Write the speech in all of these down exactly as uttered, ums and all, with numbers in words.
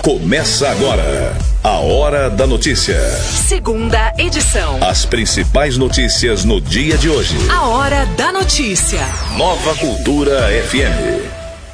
Começa agora a Hora da Notícia. Segunda edição. As principais notícias no dia de hoje. A Hora da Notícia. Nova Cultura F M.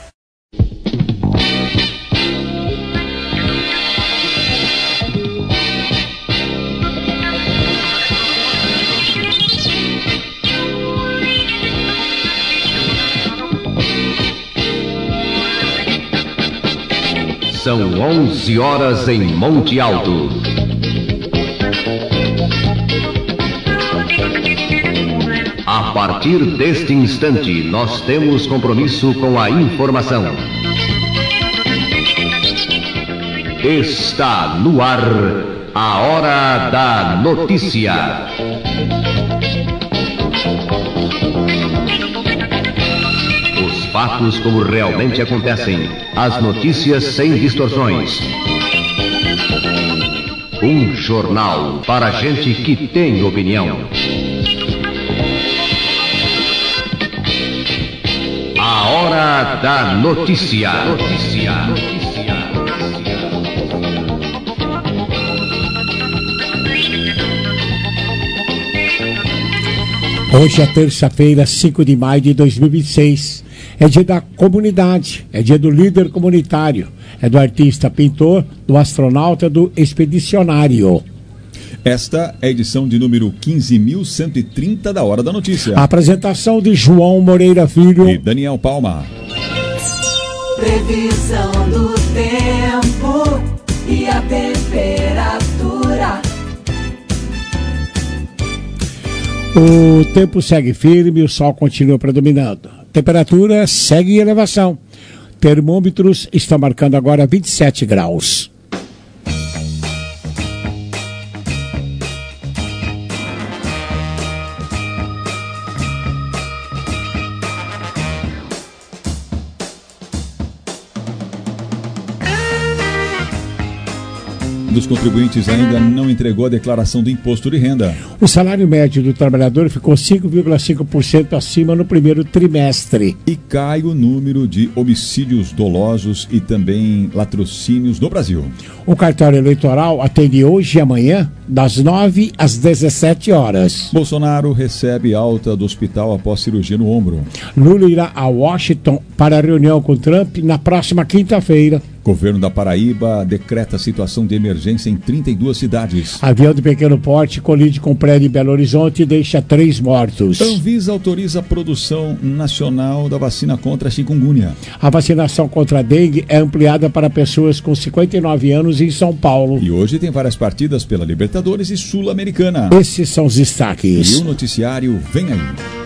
São onze horas em Monte Alto. A partir deste instante, nós temos compromisso com a informação. Está no ar a Hora da Notícia. Fatos como realmente acontecem. As notícias sem distorções. Um jornal para gente que tem opinião. A Hora da Notícia. Notícia. Hoje é terça-feira, cinco de maio de dois mil e vinte e seis. É dia da comunidade, é dia do líder comunitário, é do artista pintor, do astronauta, do expedicionário. Esta é a edição de número quinze mil cento e trinta da Hora da Notícia. A apresentação de João Moreira Filho e Daniel Palma. Previsão do tempo e a temperatura. O tempo segue firme, o sol continua predominando. Temperatura segue em elevação. Termômetros estão marcando agora vinte e sete graus. Dos contribuintes ainda não entregou a declaração do imposto de renda. O salário médio do trabalhador ficou cinco vírgula cinco por cento acima no primeiro trimestre. E cai o número de homicídios dolosos e também latrocínios no Brasil. O cartório eleitoral atende hoje e amanhã, das nove às dezessete horas. Bolsonaro recebe alta do hospital após cirurgia no ombro. Lula irá a Washington para a reunião com Trump na próxima quinta-feira. Governo da Paraíba decreta situação de emergência em trinta e duas cidades. Avião de pequeno porte colide com prédio em Belo Horizonte e deixa três mortos. Anvisa autoriza a produção nacional da vacina contra a chikungunya. A vacinação contra a dengue é ampliada para pessoas com cinquenta e nove anos em São Paulo. E hoje tem várias partidas pela Libertadores e Sul-Americana. Esses são os destaques. E o noticiário vem aí.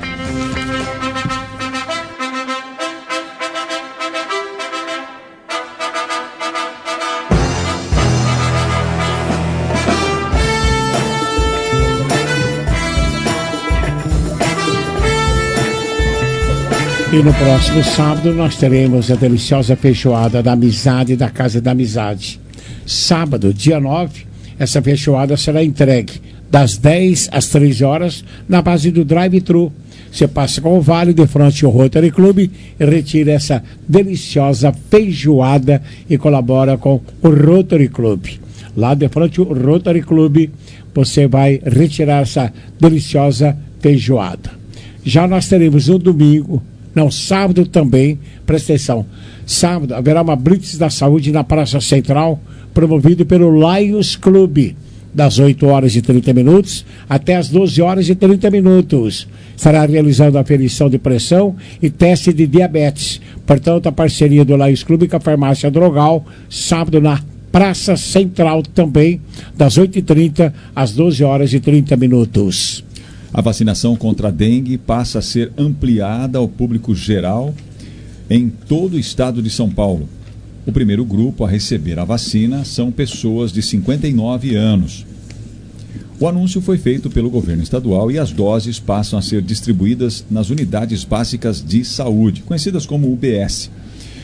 E no próximo sábado nós teremos a deliciosa feijoada da Amizade da Casa da Amizade. Sábado, dia nove, essa feijoada será entregue das dez às treze horas na base do drive-thru. Você passa com o Vale de frente ao Rotary Club e retira essa deliciosa feijoada e colabora com o Rotary Club. Lá de frente ao Rotary Club você vai retirar essa deliciosa feijoada. Já nós teremos no domingo, não, sábado também, presta atenção, sábado haverá uma Blitz da Saúde na Praça Central, promovido pelo Lions Club, das oito horas e trinta minutos até as doze horas e trinta minutos. Estará realizando aferição de pressão e teste de diabetes. Portanto, a parceria do Lions Club com a Farmácia Drogal, sábado na Praça Central também, das oito e trinta às doze horas e trinta minutos. A vacinação contra a dengue passa a ser ampliada ao público geral em todo o estado de São Paulo. O primeiro grupo a receber a vacina são pessoas de cinquenta e nove anos. O anúncio foi feito pelo governo estadual e as doses passam a ser distribuídas nas unidades básicas de saúde, conhecidas como U B S.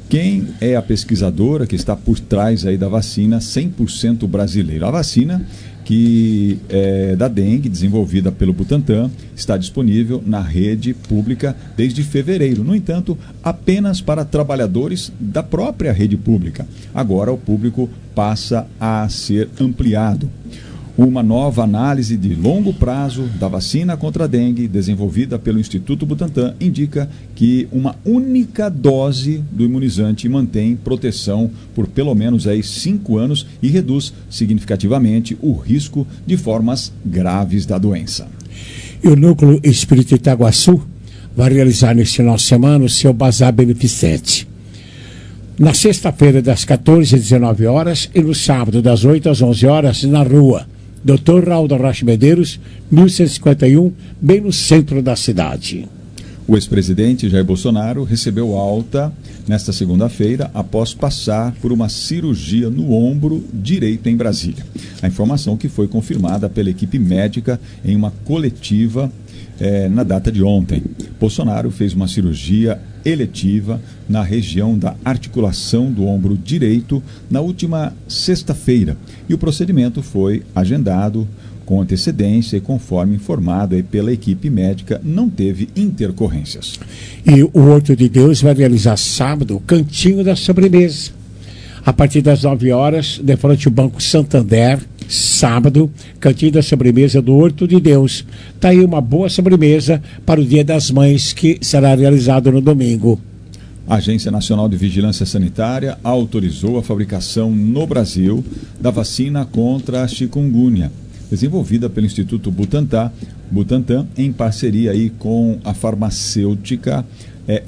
Quem é a pesquisadora que está por trás aí da vacina cem por cento brasileira? A vacina que é da dengue, desenvolvida pelo Butantan, está disponível na rede pública desde fevereiro. No entanto, apenas para trabalhadores da própria rede pública. Agora o público passa a ser ampliado. Uma nova análise de longo prazo da vacina contra a dengue, desenvolvida pelo Instituto Butantan, indica que uma única dose do imunizante mantém proteção por pelo menos aí cinco anos e reduz significativamente o risco de formas graves da doença. E o Núcleo Espírita Itaguaçu vai realizar neste final de semana o seu bazar beneficente. Na sexta-feira, das quatorze às dezenove horas, e no sábado, das oito às onze horas, na rua doutor Raul da Rocha Medeiros, mil cento e cinquenta e um, bem no centro da cidade. O ex-presidente Jair Bolsonaro recebeu alta nesta segunda-feira após passar por uma cirurgia no ombro direito em Brasília. A informação que foi confirmada pela equipe médica em uma coletiva eh, na data de ontem. Bolsonaro fez uma cirurgia eletiva na região da articulação do ombro direito na última sexta-feira e o procedimento foi agendado com antecedência e conforme informado aí pela equipe médica, não teve intercorrências. E o Horto de Deus vai realizar sábado o Cantinho da Sobremesa. A partir das nove horas, de frente ao Banco Santander, sábado, Cantinho da Sobremesa do Horto de Deus. Está aí uma boa sobremesa para o Dia das Mães, que será realizado no domingo. A Agência Nacional de Vigilância Sanitária autorizou a fabricação no Brasil da vacina contra a chikungunya, desenvolvida pelo Instituto Butantan, Butantan em parceria aí com a farmacêutica é,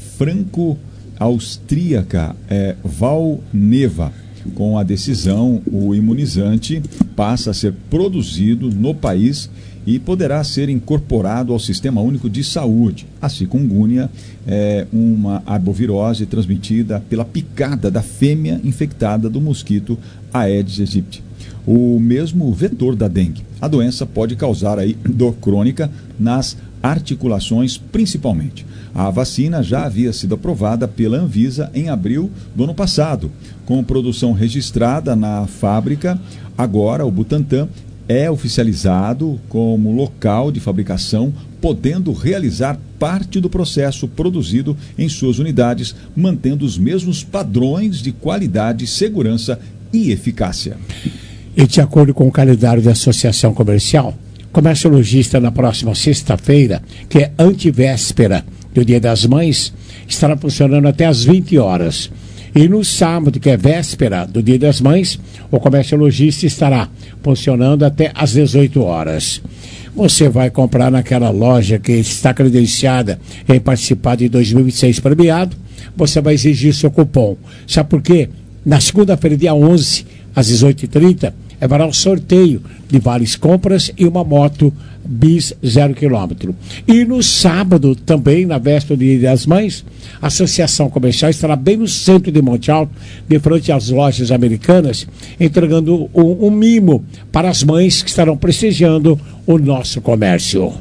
franco-austríaca é, Valneva. Com a decisão, o imunizante passa a ser produzido no país e poderá ser incorporado ao Sistema Único de Saúde. A chikungunya é uma arbovirose transmitida pela picada da fêmea infectada do mosquito Aedes aegypti, o mesmo vetor da dengue. A doença pode causar aí dor crônica nas articulações principalmente. A vacina já havia sido aprovada pela Anvisa em abril do ano passado, com produção registrada na fábrica. Agora o Butantan é oficializado como local de fabricação, podendo realizar parte do processo produzido em suas unidades, mantendo os mesmos padrões de qualidade, segurança e eficácia. E de acordo com o calendário da Associação Comercial, comércio lojista na próxima sexta-feira, que é antivéspera do Dia das Mães, estará funcionando até às vinte horas. E no sábado, que é véspera do Dia das Mães, o comércio lojista estará funcionando até às dezoito horas. Você vai comprar naquela loja que está credenciada em participar de dois mil e seis premiado, você vai exigir seu cupom. Sabe por quê? Na segunda-feira, dia onze, às dezoito e trinta, haverá um sorteio de vales compras e uma moto bis zero quilômetro. E no sábado, também, na véspera do Dia das Mães, a Associação Comercial estará bem no centro de Monte Alto, de frente às lojas americanas, entregando um, um mimo para as mães que estarão prestigiando o nosso comércio.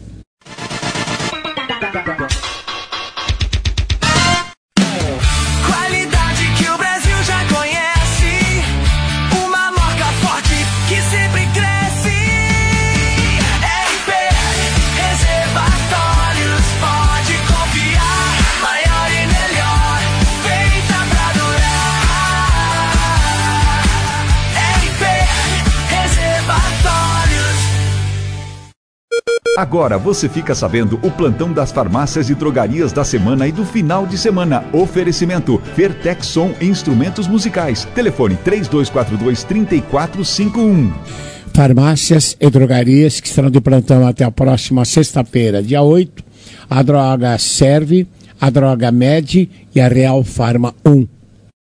Agora você fica sabendo o plantão das farmácias e drogarias da semana e do final de semana. Oferecimento Fertexson Instrumentos Musicais. Telefone três dois quatro dois, três quatro cinco um. Farmácias e drogarias que estarão de plantão até a próxima sexta-feira, dia oito. A Droga Serve, a Droga Med e a Real Farma um.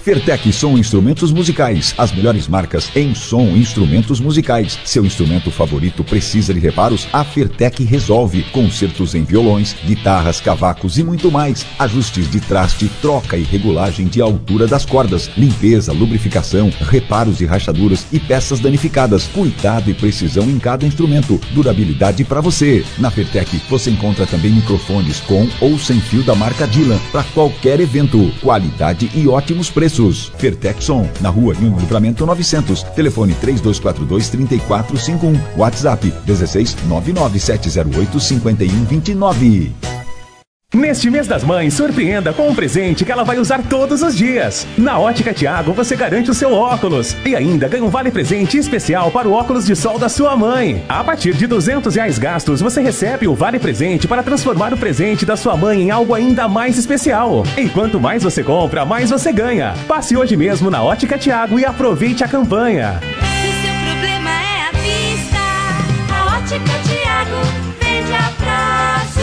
Fertec Som Instrumentos Musicais, as melhores marcas em som e instrumentos musicais. Seu instrumento favorito precisa de reparos? A Fertec resolve. Concertos em violões, guitarras, cavacos e muito mais. Ajustes de traste, troca e regulagem de altura das cordas, limpeza, lubrificação, reparos de rachaduras e peças danificadas. Cuidado e precisão em cada instrumento. Durabilidade para você. Na Fertec você encontra também microfones com ou sem fio da marca Dylan para qualquer evento. Qualidade e ótimos preços. Fertec Som, na rua Rio Livramento novecentos. Telefone três dois quatro dois, três quatro cinco um. WhatsApp dezesseis nove nove sete zero oito cinco um dois nove. Neste mês das mães, surpreenda com um presente que ela vai usar todos os dias. Na Ótica Thiago, você garante o seu óculos e ainda ganha um vale-presente especial para o óculos de sol da sua mãe. A partir de duzentos reais gastos, você recebe o vale-presente para transformar o presente da sua mãe em algo ainda mais especial. E quanto mais você compra, mais você ganha. Passe hoje mesmo na Ótica Thiago e aproveite a campanha. O seu problema é a vista. A Ótica Thiago vende a prazo.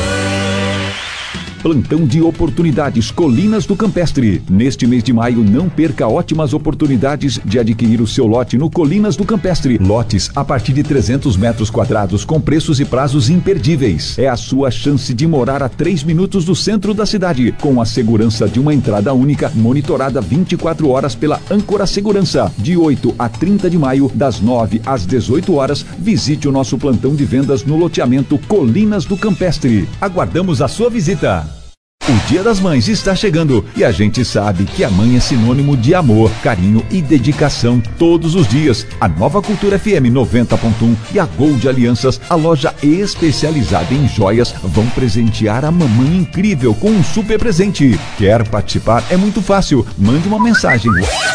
Plantão de oportunidades Colinas do Campestre. Neste mês de maio, não perca ótimas oportunidades de adquirir o seu lote no Colinas do Campestre. Lotes a partir de trezentos metros quadrados com preços e prazos imperdíveis. É a sua chance de morar a três minutos do centro da cidade, com a segurança de uma entrada única, monitorada vinte e quatro horas pela Âncora Segurança. De oito a trinta de maio, das nove às dezoito horas, visite o nosso plantão de vendas no loteamento Colinas do Campestre. Aguardamos a sua visita. O Dia das Mães está chegando e a gente sabe que a mãe é sinônimo de amor, carinho e dedicação todos os dias. A Nova Cultura F M noventa ponto um e a Gold Alianças, a loja especializada em joias, vão presentear a mamãe incrível com um super presente. Quer participar? É muito fácil. Mande uma mensagem.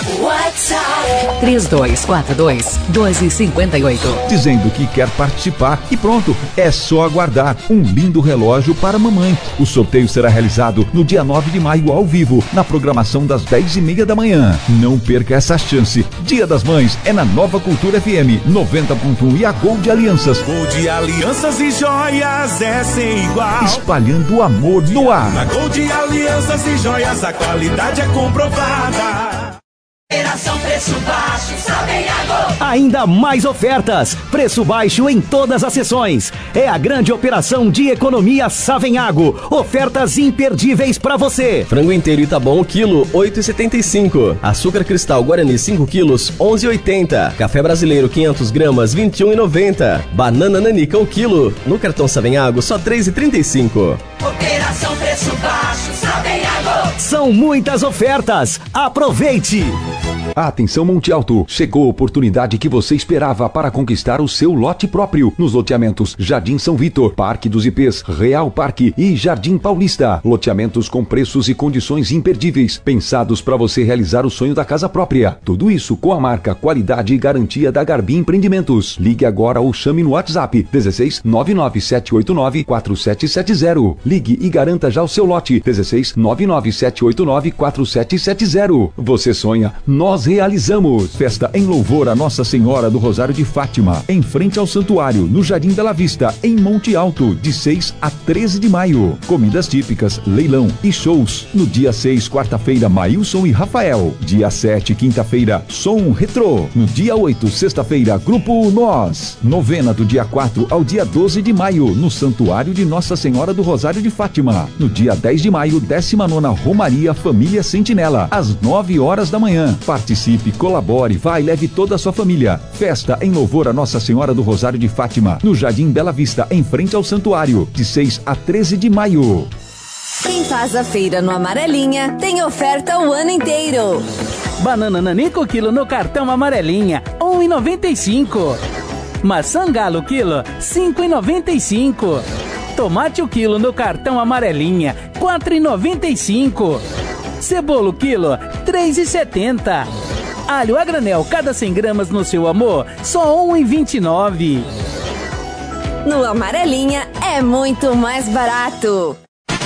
WhatsApp três dois quatro dois, um dois cinco oito. Dizendo que quer participar e pronto, é só aguardar um lindo relógio para a mamãe. O sorteio será realizado no dia nove de maio ao vivo, na programação das dez e meia da manhã. Não perca essa chance. Dia das Mães é na Nova Cultura F M noventa ponto um e a Gold Alianças. Gold Alianças e joias é sem igual. Espalhando o amor no ar. Na Gold Alianças e joias a qualidade é comprovada. Operação Preço Baixo, Savenhago. Ainda mais ofertas, preço baixo em todas as seções. É a grande operação de economia Savenhago. Ofertas imperdíveis para você. Frango inteiro Itabom, quilo, oito reais e setenta e cinco centavos. Açúcar cristal Guarani, cinco quilos, onze reais e oitenta centavos. Café brasileiro, quinhentas gramas, vinte e um reais e noventa centavos. Banana nanica, um quilo. No cartão Savenhago, só três reais e trinta e cinco centavos. Operação Preço Baixo, Savenhago. São muitas ofertas. Aproveite! Atenção Monte Alto, chegou a oportunidade que você esperava para conquistar o seu lote próprio nos loteamentos Jardim São Vitor, Parque dos Ipês, Real Parque e Jardim Paulista. Loteamentos com preços e condições imperdíveis, pensados para você realizar o sonho da casa própria. Tudo isso com a marca, qualidade e garantia da Garbi Empreendimentos. Ligue agora ou chame no WhatsApp dezesseis nove nove sete oito nove quatro sete sete zero. Ligue e garanta já o seu lote dezesseis nove nove sete oito nove quatro sete sete zero. Você sonha, nós realizamos. Festa em louvor a Nossa Senhora do Rosário de Fátima, em frente ao santuário, no Jardim Bela Vista, em Monte Alto, de seis a treze de maio. Comidas típicas, leilão e shows. No dia seis, quarta-feira, Maílson e Rafael. Dia sete, quinta-feira, Som Retrô. No dia oito, sexta-feira, Grupo Nós. Novena do dia quatro ao dia doze de maio, no Santuário de Nossa Senhora do Rosário de Fátima. No dia dez de maio, décima nona Romaria Família Sentinela, às nove horas da manhã. Participe, colabore, vá e leve toda a sua família. Festa em louvor a Nossa Senhora do Rosário de Fátima, no Jardim Bela Vista, em frente ao santuário, de seis a treze de maio. Quem faz a feira no Amarelinha tem oferta o ano inteiro. Banana Nanico quilo no cartão Amarelinha, um real e noventa e cinco centavos. Maçã Galo quilo, cinco reais e noventa e cinco centavos. Tomate o quilo no cartão Amarelinha, quatro reais e noventa e cinco centavos. Cebola quilo, três reais e setenta centavos. Alho a granel, cada cem gramas no seu amor, só um real e vinte e nove centavos. No Amarelinha é muito mais barato.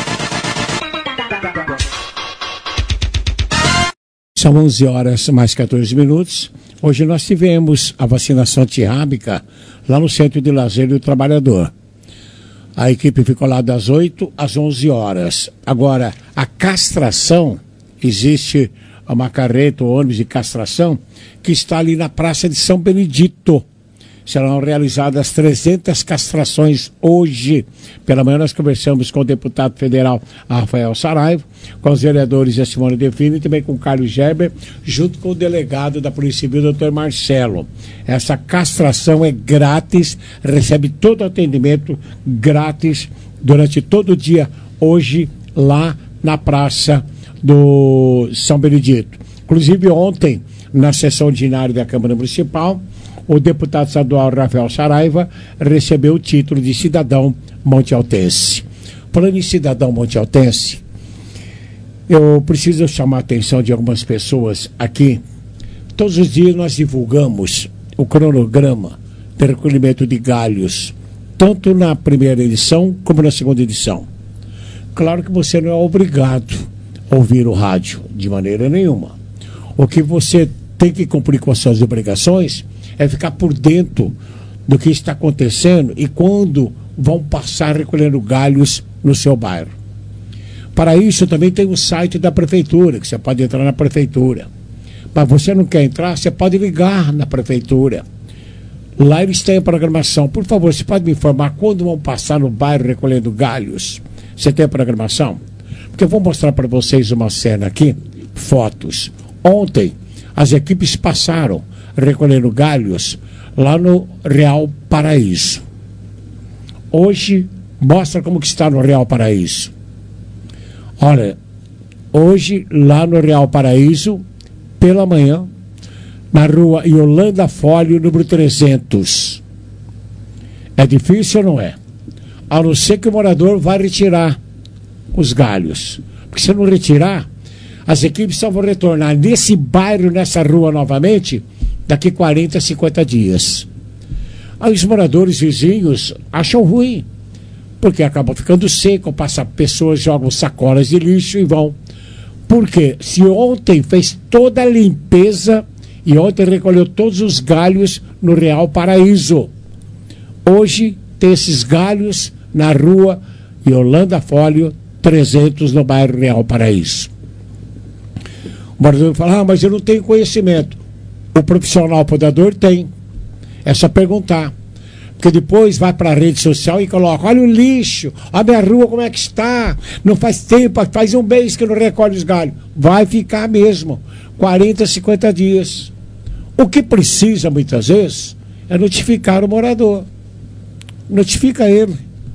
São onze horas mais quatorze minutos. Hoje nós tivemos a vacinação antirrábica lá no Centro de Lazer do Trabalhador. A equipe ficou lá das oito às onze horas. Agora, a castração, existe uma carreta ou ônibus de castração que está ali na Praça de São Benedito. Serão realizadas trezentas castrações hoje. Pela manhã nós conversamos com o deputado federal Rafael Saraiva, com os vereadores a Simone Defini e também com o Carlos Gerber, junto com o delegado da Polícia Civil, doutor Marcelo. Essa castração é grátis, recebe todo o atendimento grátis durante todo o dia, hoje, lá na Praça do São Benedito. Inclusive ontem, na sessão ordinária da Câmara Municipal, o deputado estadual Rafael Saraiva recebeu o título de cidadão montealtense. Falando em cidadão montealtense, eu preciso chamar a atenção de algumas pessoas aqui. Todos os dias nós divulgamos o cronograma de recolhimento de galhos, tanto na primeira edição como na segunda edição. Claro que você não é obrigado a ouvir o rádio, de maneira nenhuma. O que você tem que cumprir com as suas obrigações é ficar por dentro do que está acontecendo e quando vão passar recolhendo galhos no seu bairro. Para isso também tem o site da prefeitura, que você pode entrar na prefeitura. Mas você não quer entrar, você pode ligar na prefeitura. Lá eles têm a programação. Por favor, você pode me informar quando vão passar no bairro recolhendo galhos? Você tem a programação? Porque eu vou mostrar para vocês uma cena aqui, fotos. Ontem, as equipes passaram recolhendo galhos lá no Real Paraíso. Hoje, mostra como que está no Real Paraíso. Olha, hoje lá no Real Paraíso, pela manhã, na rua Yolanda Fólio, número trezentos. É difícil ou não é? A não ser que o morador vá retirar os galhos. Porque se não retirar, as equipes só vão retornar nesse bairro, nessa rua novamente, daqui quarenta, cinquenta dias. Aí os moradores vizinhos acham ruim, porque acaba ficando seco, passa pessoas, jogam sacolas de lixo e vão. Porque se ontem fez toda a limpeza e ontem recolheu todos os galhos no Real Paraíso, hoje tem esses galhos na rua Yolanda Fólio trezentos, no bairro Real Paraíso. O morador fala, ah, mas eu não tenho conhecimento. O profissional podador tem. É só perguntar. Porque depois vai para a rede social e coloca, olha o lixo, olha a minha rua como é que está. Não faz tempo, faz um mês que não recolhe os galhos. Vai ficar mesmo. quarenta, cinquenta dias. O que precisa, muitas vezes, é notificar o morador. Notifica ele.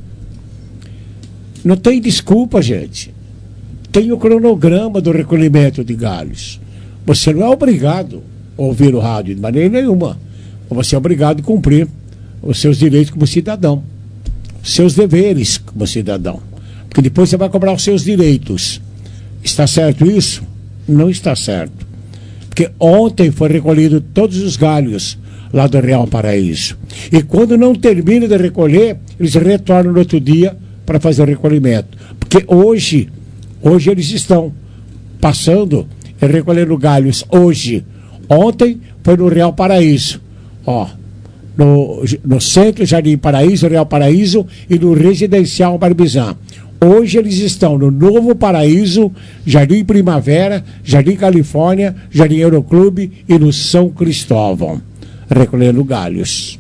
Não tem desculpa, gente. Tem o cronograma do recolhimento de galhos. Você não é obrigado a ouvir o rádio de maneira nenhuma. Você é obrigado a cumprir os seus direitos como cidadão, os seus deveres como cidadão. Porque depois você vai cobrar os seus direitos. Está certo isso? Não está certo. Porque ontem foi recolhido todos os galhos lá do Real Paraíso. E quando não termina de recolher, eles retornam no outro dia para fazer o recolhimento. Porque hoje, hoje eles estão passando e recolhendo galhos. Hoje, ontem foi no Real Paraíso. Ó, no, no Centro Jardim Paraíso, Real Paraíso e no Residencial Barbizan. Hoje eles estão no Novo Paraíso, Jardim Primavera, Jardim Califórnia, Jardim Euroclube e no São Cristóvão, recolhendo galhos.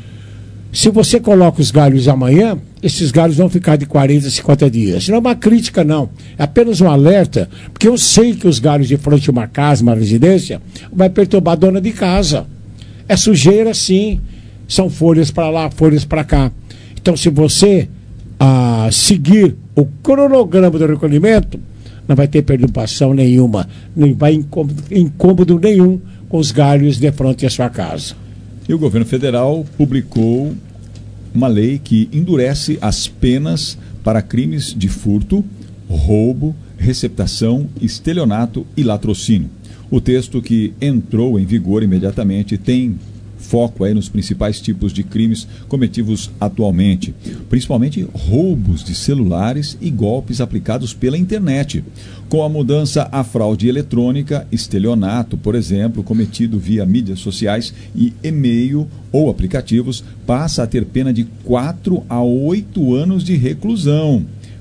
Se você coloca os galhos amanhã, esses galhos vão ficar de quarenta, cinquenta dias. Não é uma crítica, não. É apenas um alerta, porque eu sei que os galhos de frente a uma casa, uma residência, vai perturbar a dona de casa. É sujeira, sim. São folhas para lá, folhas para cá. Então, se você ah, seguir o cronograma do recolhimento, não vai ter perturbação nenhuma, não vai incômodo, incômodo nenhum com os galhos de frente à sua casa. E o governo federal publicou uma lei que endurece as penas para crimes de furto, roubo, receptação, estelionato e latrocínio. O texto, que entrou em vigor imediatamente, tem foco aí nos principais tipos de crimes cometidos atualmente, principalmente roubos de celulares e golpes aplicados pela internet. Com a mudança, a fraude eletrônica, estelionato, por exemplo, cometido via mídias sociais e e-mail ou aplicativos, passa a ter pena de quatro a oito anos de reclusão.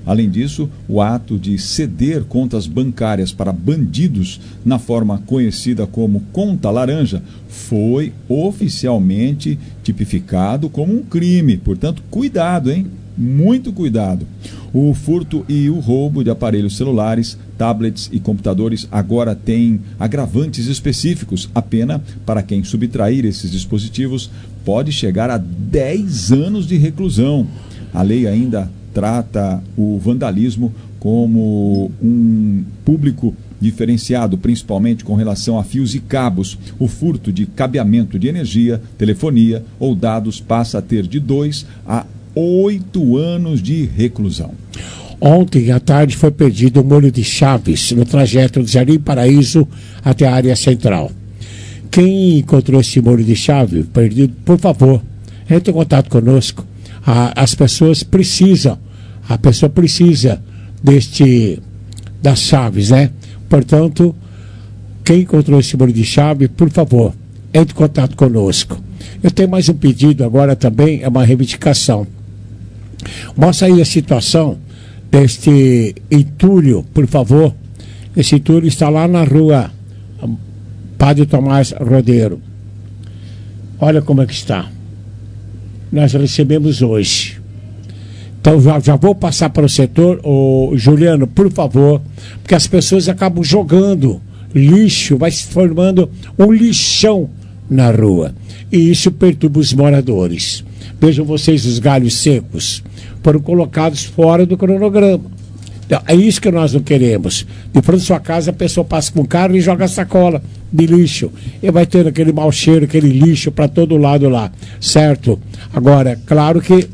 Além disso, o ato de ceder contas bancárias para bandidos, na forma conhecida como conta laranja, foi oficialmente tipificado como um crime. Portanto, cuidado, hein? Muito cuidado. O furto e o roubo de aparelhos celulares, tablets e computadores agora têm agravantes específicos. A pena para quem subtrair esses dispositivos pode chegar a dez anos de reclusão. A lei ainda trata o vandalismo como um público diferenciado, principalmente com relação a fios e cabos. O furto de cabeamento de energia, telefonia ou dados passa a ter de dois a oito anos de reclusão. Ontem à tarde foi perdido o molho de Chaves no trajeto do Jardim Paraíso até a área central. Quem encontrou esse molho de Chaves perdido, por favor, entre em contato conosco. Ah, as pessoas precisam, a pessoa precisa deste, das chaves, né? Portanto, quem encontrou esse molho de chave, por favor, entre em contato conosco. Eu tenho mais um pedido agora também, é uma reivindicação. Mostra aí a situação deste entulho, por favor. Esse entulho está lá na rua Padre Tomás Rodeiro. Olha como é que está. Nós recebemos hoje. Então já, já vou passar para o setor, ô, Juliano, por favor, porque as pessoas acabam jogando lixo, vai se formando um lixão na rua. E isso perturba os moradores. Vejam vocês, os galhos secos foram colocados fora do cronograma. Então, é isso que nós não queremos. De frente à sua casa, a pessoa passa com o carro e joga a sacola de lixo. E vai tendo aquele mau cheiro, aquele lixo para todo lado lá. Certo? Agora, claro que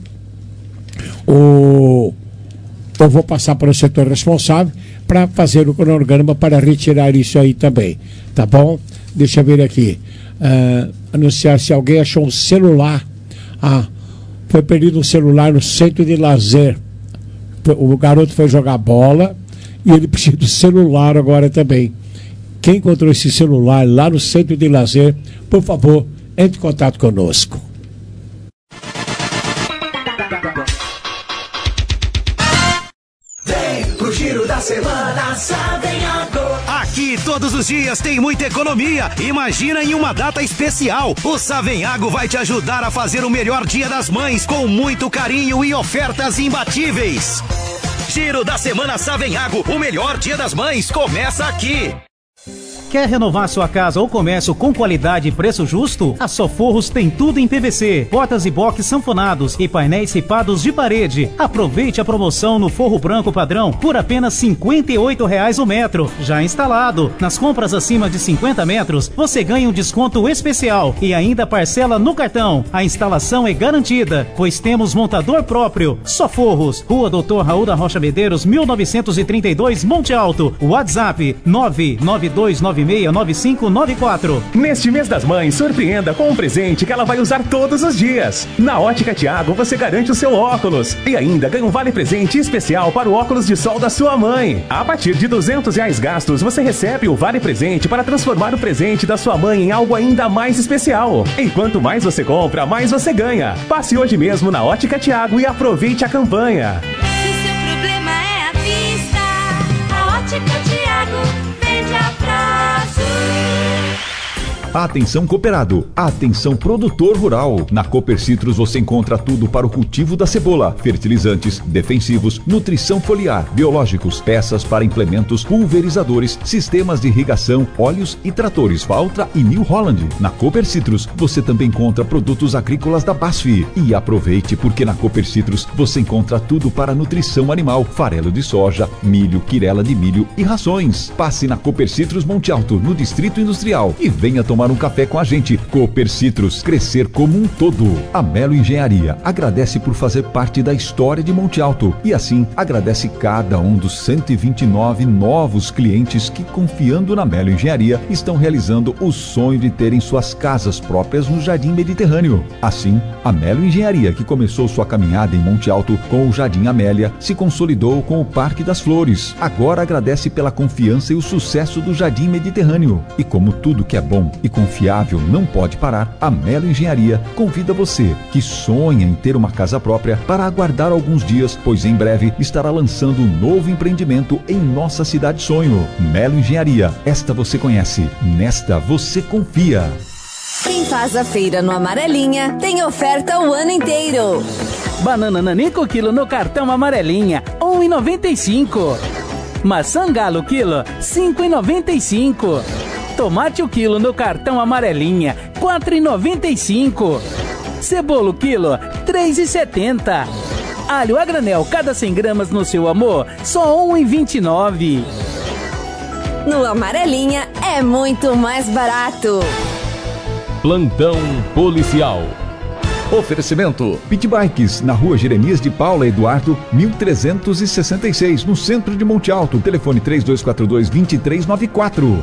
o... eu vou passar para o setor responsável para fazer o cronograma para retirar isso aí também. Tá bom? Deixa eu ver aqui. Uh, anunciar se alguém achou um celular. Ah, foi perdido um celular no centro de lazer. O garoto foi jogar bola e ele precisa do celular agora também. Quem encontrou esse celular lá no centro de lazer, por favor, entre em contato conosco. Vem pro Giro da Semana Savenhago. Aqui todos os dias tem muita economia. Imagina em uma data especial. O Savenhago vai te ajudar a fazer o melhor Dia das Mães com muito carinho e ofertas imbatíveis. Giro da Semana Savenhago, o melhor Dia das Mães começa aqui. Quer renovar sua casa ou comércio com qualidade e preço justo? A Soforros tem tudo em P V C, portas e box sanfonados e painéis ripados de parede. Aproveite a promoção no forro branco padrão por apenas cinquenta e oito reais o metro, já instalado. Nas compras acima de cinquenta metros, você ganha um desconto especial e ainda parcela no cartão. A instalação é garantida, pois temos montador próprio. Soforros, Rua Doutor Raul da Rocha Medeiros, mil novecentos e trinta e dois, Monte Alto. WhatsApp nove nove dois nove seis nove cinco nove quatro. Neste mês das mães, surpreenda com um presente que ela vai usar todos os dias. Na Ótica Tiago, você garante o seu óculos e ainda ganha um vale-presente especial para o óculos de sol da sua mãe. A partir de duzentos reais gastos, você recebe o vale-presente para transformar o presente da sua mãe em algo ainda mais especial. E quanto mais você compra, mais você ganha. Passe hoje mesmo na Ótica Tiago e aproveite a campanha. Se o seu problema é a vista, a Ótica Tiago vende a prazo. Atenção cooperado, atenção produtor rural. Na Cooper Citrus você encontra tudo para o cultivo da cebola, fertilizantes, defensivos, nutrição foliar, biológicos, peças para implementos, pulverizadores, sistemas de irrigação, óleos e tratores Valtra e New Holland. Na Cooper Citrus você também encontra produtos agrícolas da B A S F. E aproveite porque na Cooper Citrus você encontra tudo para nutrição animal, farelo de soja, milho, quirela de milho e rações. Passe na Cooper Citrus Monte Alto, no Distrito Industrial, e venha tomar um café com a gente. Cooper Citrus, crescer como um todo. A Melo Engenharia agradece por fazer parte da história de Monte Alto e assim agradece cada um dos cento e vinte e nove novos clientes que, confiando na Melo Engenharia, estão realizando o sonho de terem suas casas próprias no Jardim Mediterrâneo. Assim, a Melo Engenharia, que começou sua caminhada em Monte Alto com o Jardim Amélia, se consolidou com o Parque das Flores. Agora agradece pela confiança e o sucesso do Jardim Mediterrâneo. E como tudo que é bom e confiável não pode parar, a Melo Engenharia convida você que sonha em ter uma casa própria para aguardar alguns dias, pois em breve estará lançando um novo empreendimento em nossa cidade sonho. Melo Engenharia, esta você conhece, nesta você confia. Quem faz a feira no Amarelinha tem oferta o ano inteiro. Banana Nanico quilo no cartão Amarelinha, um real e noventa e cinco centavos. Maçã Galo quilo, cinco reais e noventa e cinco centavos. Tomate o quilo no cartão Amarelinha, quatro reais e noventa e cinco centavos. Cebola o quilo, três reais e setenta centavos. Alho a granel, cada cem gramas no seu amor, só um real e vinte e nove centavos. No Amarelinha é muito mais barato. Plantão policial. Oferecimento Pit Bikes, na rua Jeremias de Paula Eduardo, mil trezentos e sessenta e seis, no centro de Monte Alto. Telefone três dois quatro dois, dois três nove quatro.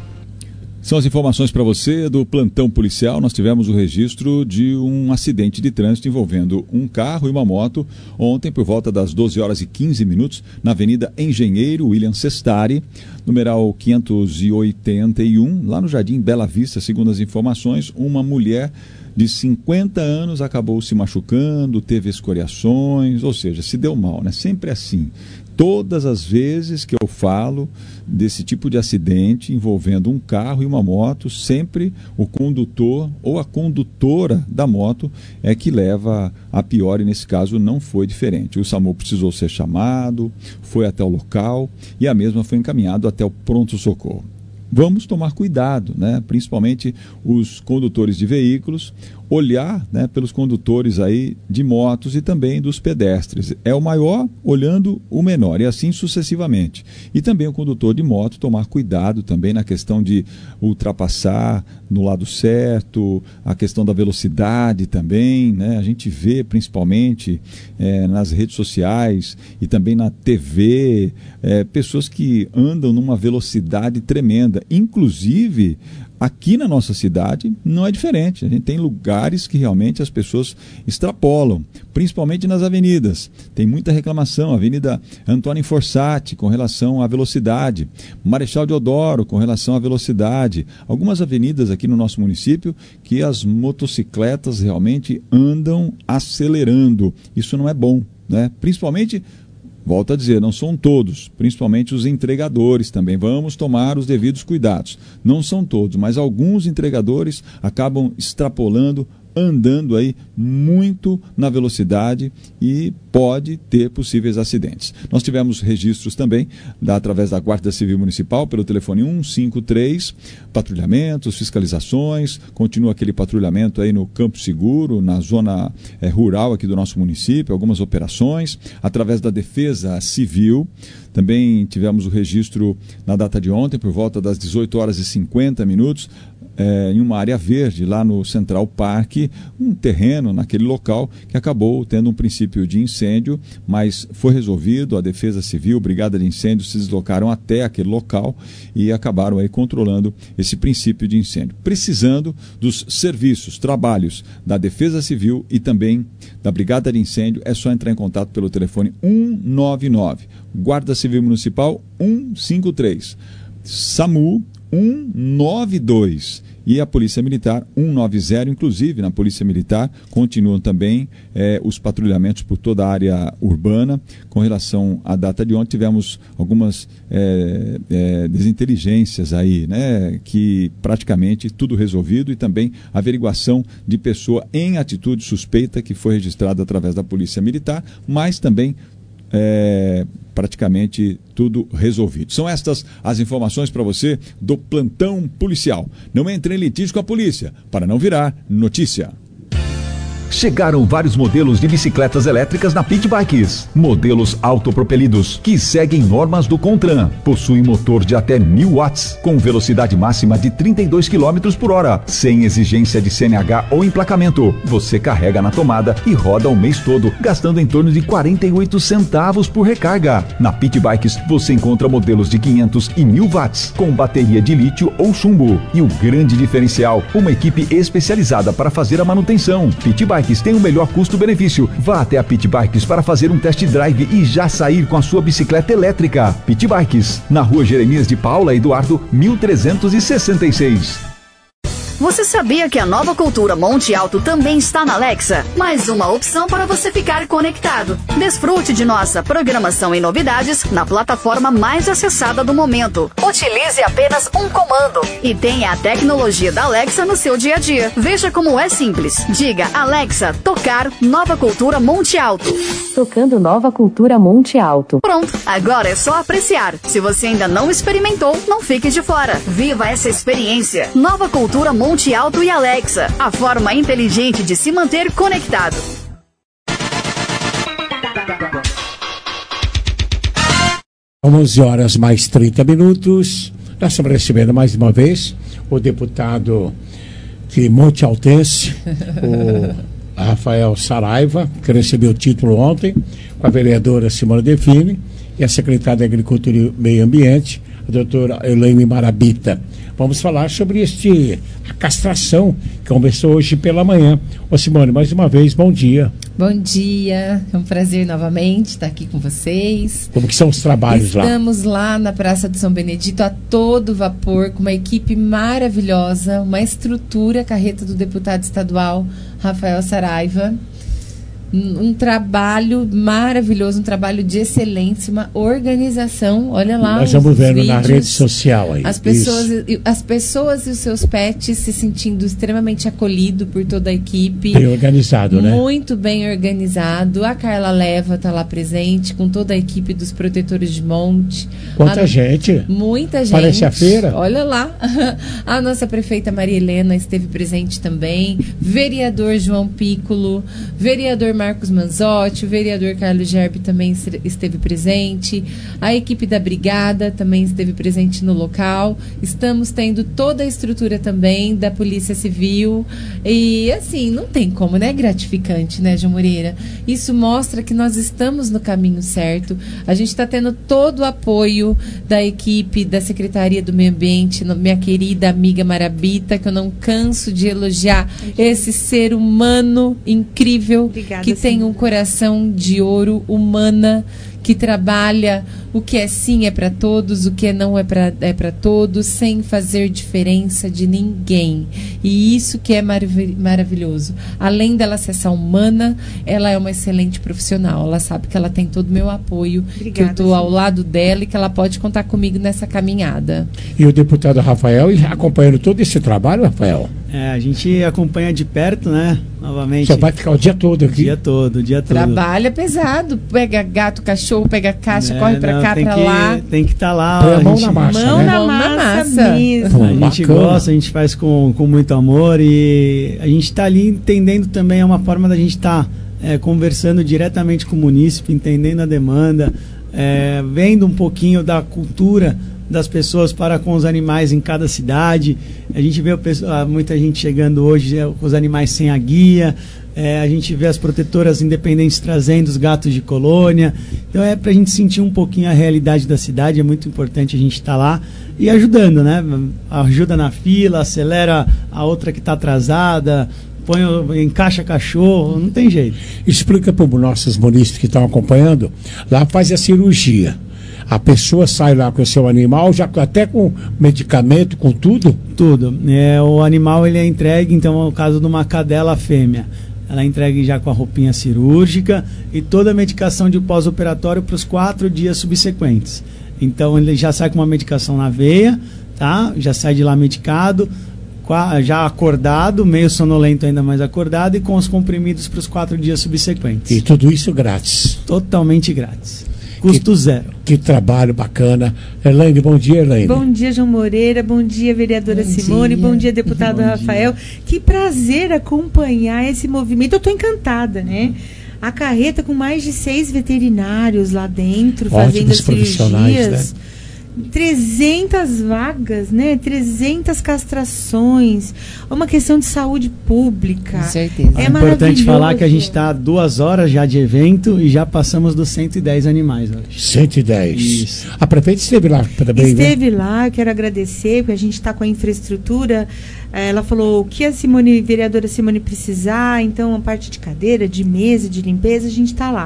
São as informações para você do plantão policial. Nós tivemos o registro de um acidente de trânsito envolvendo um carro e uma moto ontem por volta das doze horas e quinze minutos na Avenida Engenheiro William Sestari, numeral quinhentos e oitenta e um, lá no Jardim Bela Vista. Segundo as informações, uma mulher de cinquenta anos acabou se machucando, teve escoriações, ou seja, se deu mal, né? Sempre assim. Todas as vezes que eu falo desse tipo de acidente envolvendo um carro e uma moto, sempre o condutor ou a condutora da moto é que leva a pior, e nesse caso não foi diferente. O SAMU precisou ser chamado, foi até o local e a mesma foi encaminhado até o pronto-socorro. Vamos tomar cuidado, né? Principalmente os condutores de veículos, olhar, né, pelos condutores aí de motos e também dos pedestres. É o maior olhando o menor, e assim sucessivamente. E também o condutor de moto tomar cuidado também na questão de ultrapassar no lado certo, a questão da velocidade também, né? A gente vê principalmente é, nas redes sociais e também na T V, é, pessoas que andam numa velocidade tremenda. Inclusive, aqui na nossa cidade não é diferente. A gente tem lugares que realmente as pessoas extrapolam, principalmente nas avenidas. Tem muita reclamação. Avenida Antônio Fossati com relação à velocidade, Marechal Deodoro com relação à velocidade. Algumas avenidas aqui no nosso município que as motocicletas realmente andam acelerando. Isso não é bom, né? Principalmente, volto a dizer, não são todos, principalmente os entregadores também. Vamos tomar os devidos cuidados. Não são todos, mas alguns entregadores acabam extrapolando, andando aí muito na velocidade e pode ter possíveis acidentes. Nós tivemos registros também da, através da Guarda Civil Municipal pelo telefone cento e cinquenta e três, patrulhamentos, fiscalizações, continua aquele patrulhamento aí no Campo Seguro, na zona é, rural aqui do nosso município, algumas operações, através da Defesa Civil. Também tivemos o registro na data de ontem, por volta das dezoito horas e cinquenta minutos, É, em uma área verde lá no Central Park, um terreno naquele local que acabou tendo um princípio de incêndio, mas foi resolvido. A Defesa Civil, Brigada de Incêndio se deslocaram até aquele local e acabaram aí controlando esse princípio de incêndio. Precisando dos serviços, trabalhos da Defesa Civil e também da Brigada de Incêndio, é só entrar em contato pelo telefone cento e noventa e nove, Guarda Civil Municipal cento e cinquenta e três, SAMU cento e noventa e dois e a Polícia Militar cento e noventa. Inclusive, na Polícia Militar continuam também eh, os patrulhamentos por toda a área urbana. Com relação à data de ontem, tivemos algumas eh, eh, desinteligências aí, né, que praticamente tudo resolvido, e também averiguação de pessoa em atitude suspeita que foi registrada através da Polícia Militar, mas também É, praticamente tudo resolvido. São estas as informações para você do plantão policial. Não entre em litígio com a polícia, para não virar notícia. Chegaram vários modelos de bicicletas elétricas na Pit Bikes. Modelos autopropelidos que seguem normas do CONTRAN. Possuem motor de até mil watts, com velocidade máxima de trinta e dois quilômetros por hora, sem exigência de C N H ou emplacamento. Você carrega na tomada e roda o mês todo, gastando em torno de quarenta e oito centavos por recarga. Na Pit Bikes você encontra modelos de quinhentos e mil watts, com bateria de lítio ou chumbo. E o grande diferencial, uma equipe especializada para fazer a manutenção. Pit Bikes tem o melhor custo-benefício. Vá até a Pit Bikes para fazer um test drive e já sair com a sua bicicleta elétrica. Pit Bikes, na rua Jeremias de Paula Eduardo, mil trezentos e sessenta e seis. Você sabia que a Nova Cultura Monte Alto também está na Alexa? Mais uma opção para você ficar conectado. Desfrute de nossa programação e novidades na plataforma mais acessada do momento. Utilize apenas um comando e tenha a tecnologia da Alexa no seu dia a dia. Veja como é simples. Diga Alexa, tocar Nova Cultura Monte Alto. Tocando Nova Cultura Monte Alto. Pronto, agora é só apreciar. Se você ainda não experimentou, não fique de fora. Viva essa experiência. Nova Cultura Monte Alto e Alexa, a forma inteligente de se manter conectado. onze horas mais trinta minutos. Nós estamos recebendo mais uma vez o deputado de Monte Altense, o Rafael Saraiva, que recebeu o título ontem, com a vereadora Simone Define e a secretária de Agricultura e Meio Ambiente, a doutora Elaine Marabita. Vamos falar sobre este, a castração que começou hoje pela manhã. Ô Simone, mais uma vez, bom dia. Bom dia, é um prazer novamente estar aqui com vocês. Como que são os trabalhos Estamos lá? Estamos lá na Praça de São Benedito a todo vapor, com uma equipe maravilhosa, uma estrutura, carreta do deputado estadual Rafael Saraiva. Um, um trabalho maravilhoso, um trabalho de excelência, uma organização. Olha lá, nós estamos vendo vídeos, na rede social aí. As pessoas, e, as pessoas e os seus pets se sentindo extremamente acolhido por toda a equipe. Bem organizado, né? Muito bem organizado. A Carla Leva está lá presente com toda a equipe dos protetores de monte. Quanta a, gente? Muita gente. Parece a feira. Olha lá. A nossa prefeita Maria Helena esteve presente também. Vereador João Piccolo, vereador Marcos Manzotti, o vereador Carlos Gerbi também esteve presente, a equipe da Brigada também esteve presente no local. Estamos tendo toda a estrutura também da Polícia Civil e assim, não tem como, né? Gratificante, né, João Moreira? Isso mostra que nós estamos no caminho certo. A gente está tendo todo o apoio da equipe da Secretaria do Meio Ambiente, minha querida amiga Marabita, que eu não canso de elogiar esse ser humano incrível. Obrigada, que tem um coração de ouro, humana, que trabalha o que é sim é para todos, o que é não é para é para todos, sem fazer diferença de ninguém. E isso que é marav- maravilhoso. Além dela ser essa humana, ela é uma excelente profissional. Ela sabe que ela tem todo o meu apoio, Obrigada, que eu estou ao lado dela e que ela pode contar comigo nessa caminhada. E o deputado Rafael acompanhando todo esse trabalho, Rafael? É, a gente acompanha de perto, né? Novamente. Você vai ficar o dia todo aqui? O dia todo, o dia todo. Trabalha pesado. Pega gato, cachorro, pega caixa, é, corre pra não, cá, pra que, lá. Tem que estar tá lá. Põe a mão gente, na massa, mão né? na mão na massa mesmo. A gente Bacana. gosta, a gente faz com, com muito amor e a gente está ali entendendo também, é uma forma da gente estar tá, é, conversando diretamente com o munícipe, entendendo a demanda, é, vendo um pouquinho da cultura das pessoas para com os animais em cada cidade. A gente vê o, muita gente chegando hoje é, com os animais sem a guia. É, a gente vê as protetoras independentes trazendo os gatos de colônia. Então é para a gente sentir um pouquinho a realidade da cidade. É muito importante a gente estar tá lá e ajudando, né? Ajuda na fila, acelera a outra que está atrasada, põe, encaixa cachorro, não tem jeito. Explica para os nossos munícipes que estão acompanhando. Lá faz a cirurgia. A pessoa sai lá com o seu animal, já até com medicamento, com tudo? Tudo. É, o animal ele é entregue, então, no caso de uma cadela fêmea, ela é entregue já com a roupinha cirúrgica e toda a medicação de pós-operatório para os quatro dias subsequentes. Então, ele já sai com uma medicação na veia, tá? Já sai de lá medicado, já acordado, meio sonolento ainda mais acordado e com os comprimidos para os quatro dias subsequentes. E tudo isso grátis? Totalmente grátis. Custo que, zero. Que trabalho bacana. Elaine, bom dia, Elaine. Bom dia, João Moreira. Bom dia, vereadora bom Simone. Dia. Bom dia, deputado bom Rafael. Dia. Que prazer acompanhar esse movimento. Eu estou encantada, né? A carreta com mais de seis veterinários lá dentro, fazendo as cirurgias. Né? trezentas vagas, né? trezentas castrações. É uma questão de saúde pública. Com certeza. É, é importante falar que a gente está duas horas já de evento e já passamos dos cento e dez animais hoje. cento e dez. Isso. A prefeita esteve lá também, Esteve né? lá, quero agradecer, porque a gente está com a infraestrutura. Ela falou o que a Simone, vereadora Simone precisar, então a parte de cadeira, de mesa, de limpeza, a gente está lá.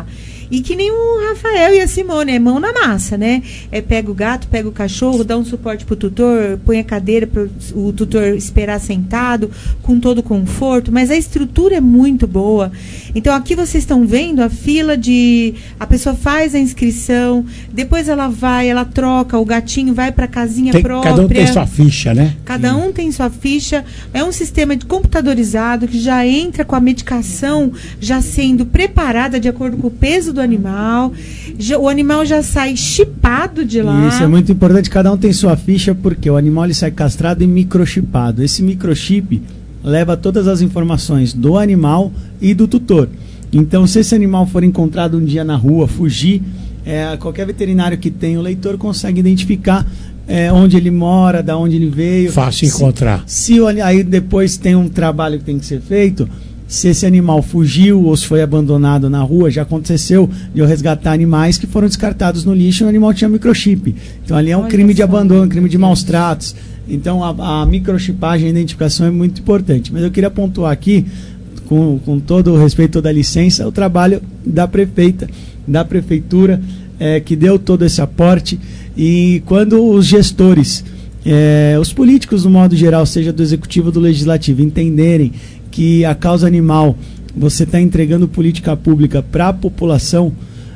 E que nem o Rafael e a Simone, é mão na massa, né? É, pega o gato, pega o cachorro, dá um suporte pro tutor, põe a cadeira para o tutor esperar sentado, com todo o conforto, mas a estrutura é muito boa. Então aqui vocês estão vendo a fila de... A pessoa faz a inscrição, depois ela vai, ela troca, o gatinho vai para a casinha tem, própria. Cada um tem sua ficha, né? Cada um tem sua ficha. É um sistema de computadorizado que já entra com a medicação já sendo preparada de acordo com o peso do animal. Já, o animal já sai chipado de lá. Isso é muito importante, cada um tem sua ficha, porque o animal ele sai castrado e microchipado. Esse microchip leva todas as informações do animal e do tutor. Então, se esse animal for encontrado um dia na rua, fugir, é, qualquer veterinário que tem o leitor consegue identificar é, onde ele mora, da onde ele veio. Fácil se, encontrar. Se aí depois tem um trabalho que tem que ser feito. Se esse animal fugiu ou se foi abandonado na rua, já aconteceu de eu resgatar animais que foram descartados no lixo e o animal tinha microchip. Então ali é um Olha crime de abandono, um crime de maus tratos. Então a, a microchipagem, a identificação é muito importante. Mas eu queria pontuar aqui, com, com todo o respeito, toda a licença, o trabalho da prefeita, da prefeitura, é, que deu todo esse aporte. E quando os gestores, é, os políticos no modo geral, seja do executivo ou do legislativo, entenderem que a causa animal, você está entregando política pública para a população,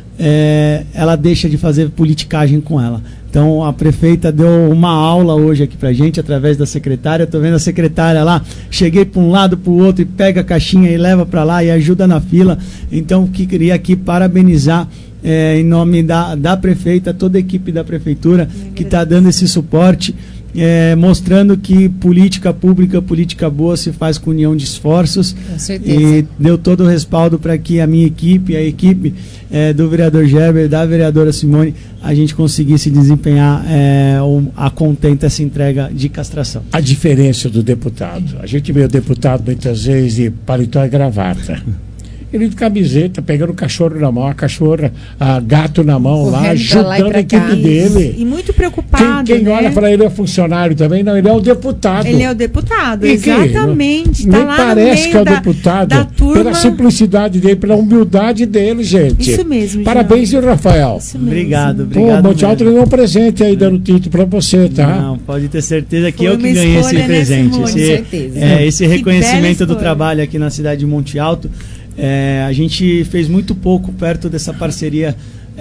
é, ela deixa de fazer politicagem com ela. Então a prefeita deu uma aula hoje aqui pra gente, através da secretária. Estou vendo a secretária lá, cheguei para um lado, para o outro, e pega a caixinha e leva para lá e ajuda na fila. Então que queria aqui parabenizar, é, em nome da, da prefeita, toda a equipe da prefeitura que está dando esse suporte. É, mostrando que política pública, política boa se faz com união de esforços. Com certeza. E deu todo o respaldo para que a minha equipe, a equipe é, do vereador Gerber, da vereadora Simone, a gente conseguisse desempenhar é, um, a contenta essa entrega de castração. A diferença do deputado, a gente vê o deputado muitas vezes de paletó e gravata. Ele de camiseta, pegando o cachorro na mão, a cachorra, a gato na mão, lá, ajudando a equipe dele. E muito preocupado. Quem, quem né? olha para ele é funcionário também, não, ele é o deputado. Ele é o deputado, e exatamente. Que, tá nem lá parece que é o da, deputado. Da turma. Pela simplicidade dele, pela humildade dele, gente. Isso mesmo. Parabéns, viu, Rafael? Isso mesmo. Obrigado, obrigado. Pô, o Monte Alto ganhou um presente aí, dando título para você, tá? Não, pode ter certeza que Foi eu que ganhei esse escolha, presente. né, esse, Com certeza. é, esse Que reconhecimento bela do escolha. trabalho aqui na cidade de Monte Alto. É, a gente fez muito pouco perto dessa parceria,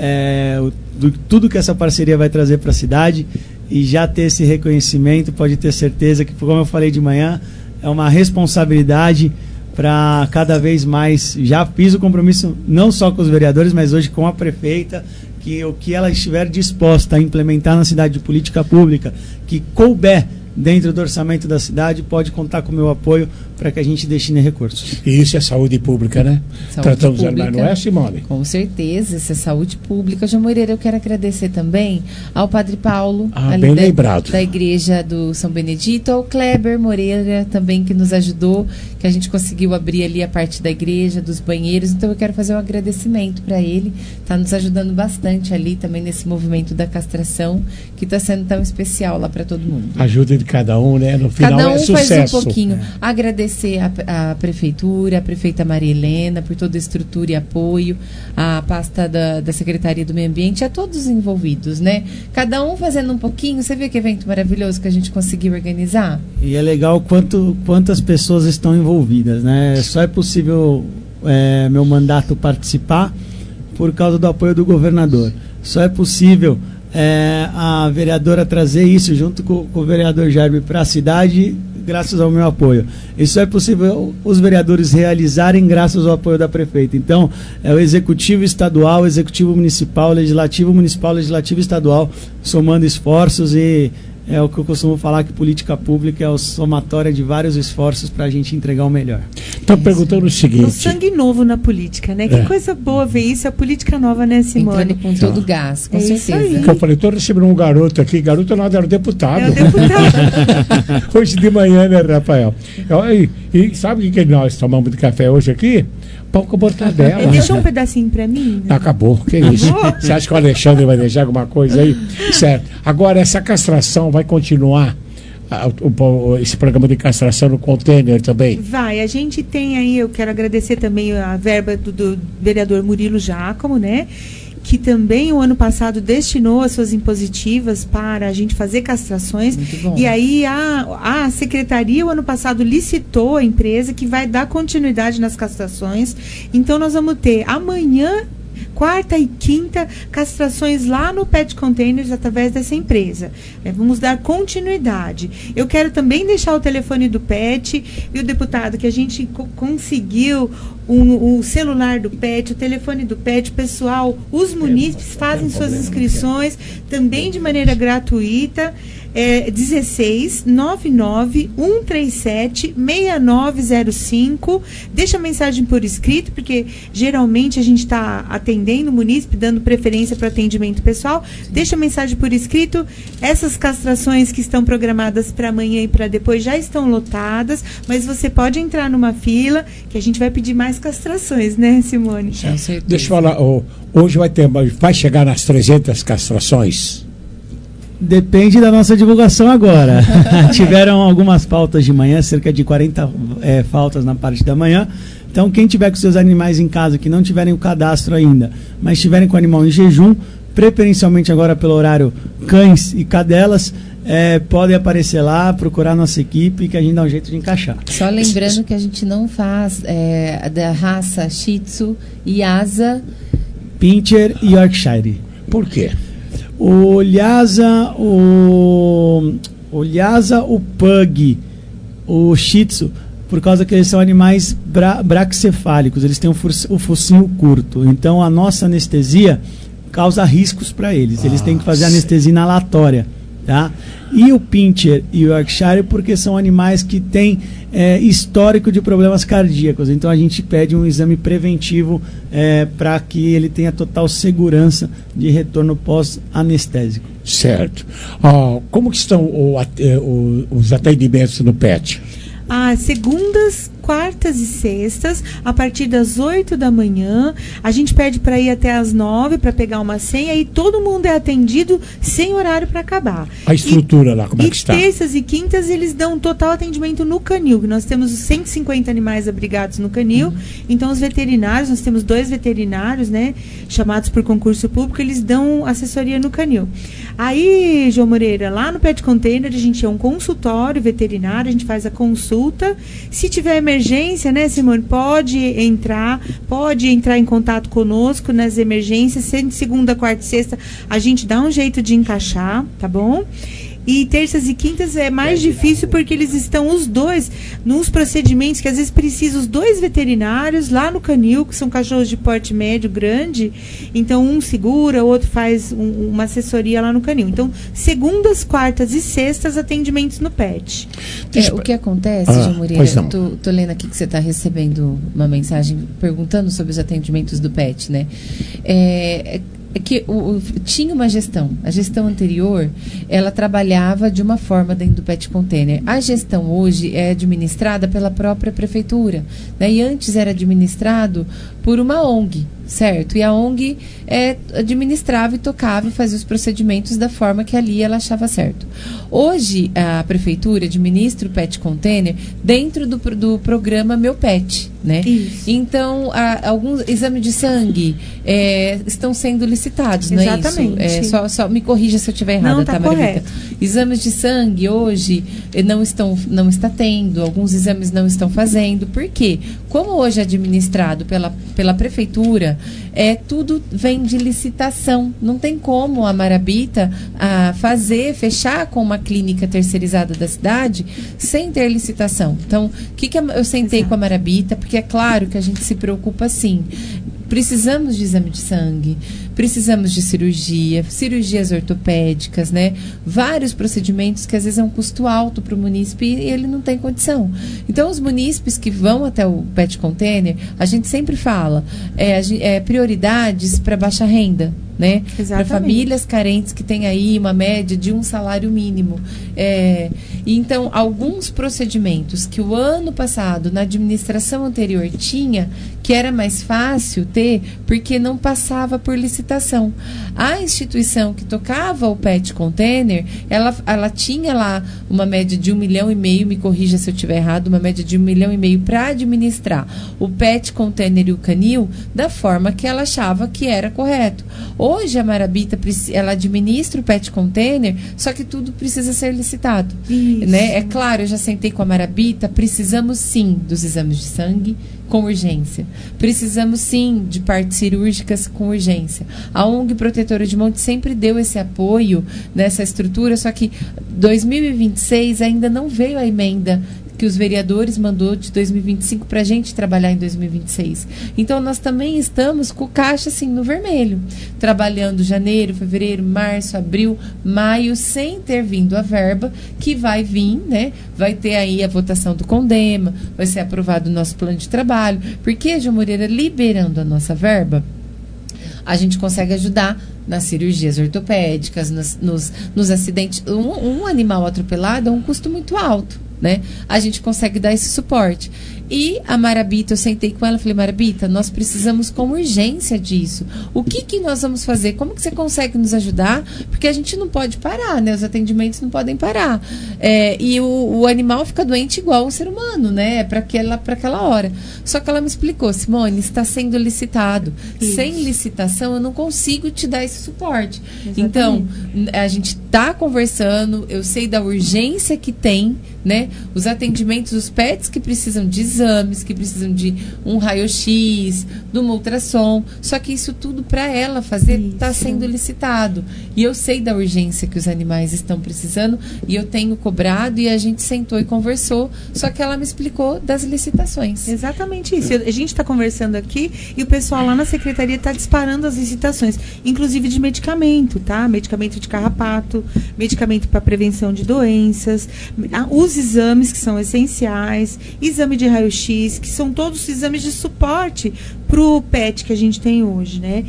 é, o- do tudo que essa parceria vai trazer para a cidade, e já ter esse reconhecimento, pode ter certeza que, como eu falei de manhã, é uma responsabilidade para cada vez mais. Já fiz o compromisso não só com os vereadores, mas hoje com a prefeita, que o que ela estiver disposta a implementar na cidade de política pública, que couber dentro do orçamento da cidade, pode contar com o meu apoio para que a gente destine recursos. E isso é saúde pública, né? Saúde Tratamos os pública. animais, não é, Simone? Com certeza, isso é saúde pública. João Moreira, eu quero agradecer também ao Padre Paulo, Ah, ali bem da, lembrado. da igreja do São Benedito, ao Kleber Moreira também, que nos ajudou, que a gente conseguiu abrir ali a parte da igreja, dos banheiros. Então eu quero fazer um agradecimento para ele, está nos ajudando bastante ali também nesse movimento da castração, que está sendo tão especial lá para todo mundo. Ajuda de cada um, né? No final Cada um é faz sucesso. um pouquinho. Agradecer a, a prefeitura, a prefeita Maria Helena, por toda a estrutura e apoio, a pasta da, da Secretaria do Meio Ambiente, a todos os envolvidos, né? Cada um fazendo um pouquinho. Você vê que evento maravilhoso que a gente conseguiu organizar? E é legal quanto, quantas pessoas estão envolvidas, né? Só é possível é, meu mandato participar por causa do apoio do governador. Só é possível é, a vereadora trazer isso junto com, com o vereador Jaime para a cidade, graças ao meu apoio. Isso é possível os vereadores realizarem graças ao apoio da prefeita. Então, é o executivo estadual, o executivo municipal, o legislativo municipal, o legislativo estadual, somando esforços, e é o que eu costumo falar, que política pública é o somatório de vários esforços para a gente entregar o melhor. Estão perguntando o seguinte. O sangue novo na política, né? Que É. coisa boa ver isso, a política nova, né, Simone? Entrando com todo o gás, com É isso certeza. aí. Que eu falei, estou recebendo um garoto aqui, garoto nada, era o deputado. É o deputado. Hoje de manhã, né, Rafael? E, e sabe o que que nós tomamos de café hoje aqui? Pão com mortadela. Ele deixou um pedacinho pra mim? né? Acabou, que isso? Você acha que o Alexandre vai deixar alguma coisa aí? Certo. Agora, essa castração vai continuar a, o, esse programa de castração no container também? Vai, a gente tem aí, eu quero agradecer também a verba do, do vereador Murilo Giacomo, né? Que também o ano passado destinou as suas impositivas para a gente fazer castrações. E aí a, a secretaria o ano passado licitou a empresa que vai dar continuidade nas castrações. Então nós vamos ter amanhã, quarta e quinta, castrações lá no Pet Containers através dessa empresa. É, vamos dar continuidade. Eu quero também deixar o telefone do Pet e o deputado que a gente co- conseguiu o, o celular do Pet, o telefone do Pet, pessoal, os munícipes fazem suas inscrições também de maneira gratuita. É dezesseis, nove nove, um três sete, seis nove zero cinco. Deixa a mensagem por escrito, porque geralmente a gente está atendendo o munícipe, dando preferência para atendimento pessoal. Deixa a mensagem por escrito. Essas castrações que estão programadas para amanhã e para depois já estão lotadas, mas você pode entrar numa fila, que a gente vai pedir mais castrações, né, Simone? Deixa eu falar, oh, hoje vai ter, vai chegar nas trezentas castrações? Depende da nossa divulgação agora. Tiveram algumas faltas de manhã, cerca de quarenta é, faltas na parte da manhã. Então, quem tiver com seus animais em casa, que não tiverem o cadastro ainda, mas estiverem com o animal em jejum, preferencialmente agora pelo horário cães e cadelas, é, podem aparecer lá, procurar nossa equipe, que a gente dá um jeito de encaixar. Só lembrando que a gente não faz é, da raça Shih Tzu, Lhasa, Pinscher e Yorkshire. Por quê? O Lhasa, o, o Lhasa, o Pug, o Shih Tzu, por causa que eles são animais bra, braquicefálicos, eles têm o, o focinho curto. Então a nossa anestesia causa riscos para eles. Eles ah, têm que fazer sim. anestesia inalatória. Tá? E o Pinscher e o Yorkshire porque são animais que têm é, histórico de problemas cardíacos. Então a gente pede um exame preventivo é, para que ele tenha total segurança de retorno pós-anestésico. Certo. Ah, como que estão o, o, os atendimentos no Pet? Ah, segundas, quartas e sextas, a partir das oito da manhã. A gente pede para ir até as nove para pegar uma senha e todo mundo é atendido sem horário para acabar. A estrutura e, lá, como é que está? E terças e quintas eles dão total atendimento no canil. Nós temos cento e cinquenta animais abrigados no canil. Uhum. Então os veterinários, nós temos dois veterinários, né, chamados por concurso público, eles dão assessoria no canil. Aí, João Moreira, lá no Pet Container a gente é um consultório veterinário, a gente faz a consulta. Se tiver emergência, né, Simone, pode entrar, pode entrar em contato conosco nas emergências. Sendo segunda, quarta e sexta, a gente dá um jeito de encaixar, tá bom? E terças e quintas é mais difícil porque eles estão os dois nos procedimentos que às vezes precisam os dois veterinários lá no canil, que são cachorros de porte médio, grande. Então um segura, o outro faz um, uma assessoria lá no canil. Então segundas, quartas e sextas atendimentos no Pet. É, o que acontece, ah, João Moreira, tô, tô lendo aqui que você está recebendo uma mensagem perguntando sobre os atendimentos do Pet, né? É... É que o, o, tinha uma gestão. A gestão anterior, ela trabalhava de uma forma dentro do Pet Container. A gestão hoje é administrada pela própria prefeitura, né? E antes era administrado por uma O N G, certo? E a O N G é, administrava e tocava e fazia os procedimentos da forma que ali ela achava certo. Hoje, a prefeitura administra o Pet Container dentro do, do programa Meu Pet, né? Isso. Então, a, alguns exames de sangue é, estão sendo licitados, não Exatamente. é isso? É, só, só me corrija se eu estiver errada, não, tá, tá, Margarita? Exames de sangue hoje não estão, não está tendo, alguns exames não estão fazendo. Por quê? Como hoje é administrado pela, pela prefeitura, é, tudo vem de licitação. Não tem como a Marabita a fazer, fechar com uma clínica terceirizada da cidade sem ter licitação. Então, o que, que eu sentei Exato. com a Marabita? Porque é claro que a gente se preocupa sim. Precisamos de exame de sangue, precisamos de cirurgia, cirurgias ortopédicas, né? Vários procedimentos que às vezes é um custo alto para o munícipe e ele não tem condição. Então, os munícipes que vão até o Pet Container, a gente sempre fala, é, é prioridades para baixa renda, né? Para famílias carentes que têm aí uma média de um salário mínimo. É, então, alguns procedimentos que o ano passado, na administração anterior, tinha, que era mais fácil ter, porque não passava por licitação. licitação. A instituição que tocava o pet container, ela, ela tinha lá uma média de um milhão e meio, me corrija se eu estiver errado, uma média de um milhão e meio para administrar o pet container e o canil da forma que ela achava que era correto. Hoje a Marabita, ela administra o pet container, só que tudo precisa ser licitado. Né? É claro, eu já sentei com a Marabita, precisamos sim dos exames de sangue com urgência. Precisamos sim de partes cirúrgicas com urgência. A O N G Protetora de Monte sempre deu esse apoio nessa estrutura, só que dois mil e vinte e seis ainda não veio a emenda que os vereadores mandou de dois mil e vinte e cinco para a gente trabalhar em dois mil e vinte e seis. Então, nós também estamos com o caixa assim no vermelho, trabalhando janeiro, fevereiro, março, abril, maio, sem ter vindo a verba, que vai vir, né? Vai ter aí a votação do Condema, vai ser aprovado o nosso plano de trabalho, porque, João Moreira, liberando a nossa verba, a gente consegue ajudar nas cirurgias ortopédicas, nos, nos, nos acidentes. Um, um animal atropelado é um custo muito alto, né? A gente consegue dar esse suporte. E a Marabita, eu sentei com ela e falei, Marabita, nós precisamos com urgência disso. O que que nós vamos fazer? Como que você consegue nos ajudar? Porque a gente não pode parar, né? Os atendimentos não podem parar. É, e o, o animal fica doente igual o ser humano, né? Para aquela, para aquela hora. Só que ela me explicou, Simone, está sendo licitado. Isso. Sem licitação, eu não consigo te dar esse suporte. Exatamente. Então, a gente está conversando, eu sei da urgência que tem, né? Os atendimentos, os pets que precisam de exames, que precisam de um raio-x, de uma ultrassom, só que isso tudo para ela fazer está sendo licitado. E eu sei da urgência que os animais estão precisando e eu tenho cobrado e a gente sentou e conversou, só que ela me explicou das licitações. Exatamente isso. A gente está conversando aqui e o pessoal lá na secretaria está disparando as licitações, inclusive de medicamento, tá? Medicamento de carrapato, medicamento para prevenção de doenças, os exames que são essenciais, exame de raio-x, que são todos exames de suporte para o pet que a gente tem hoje, né?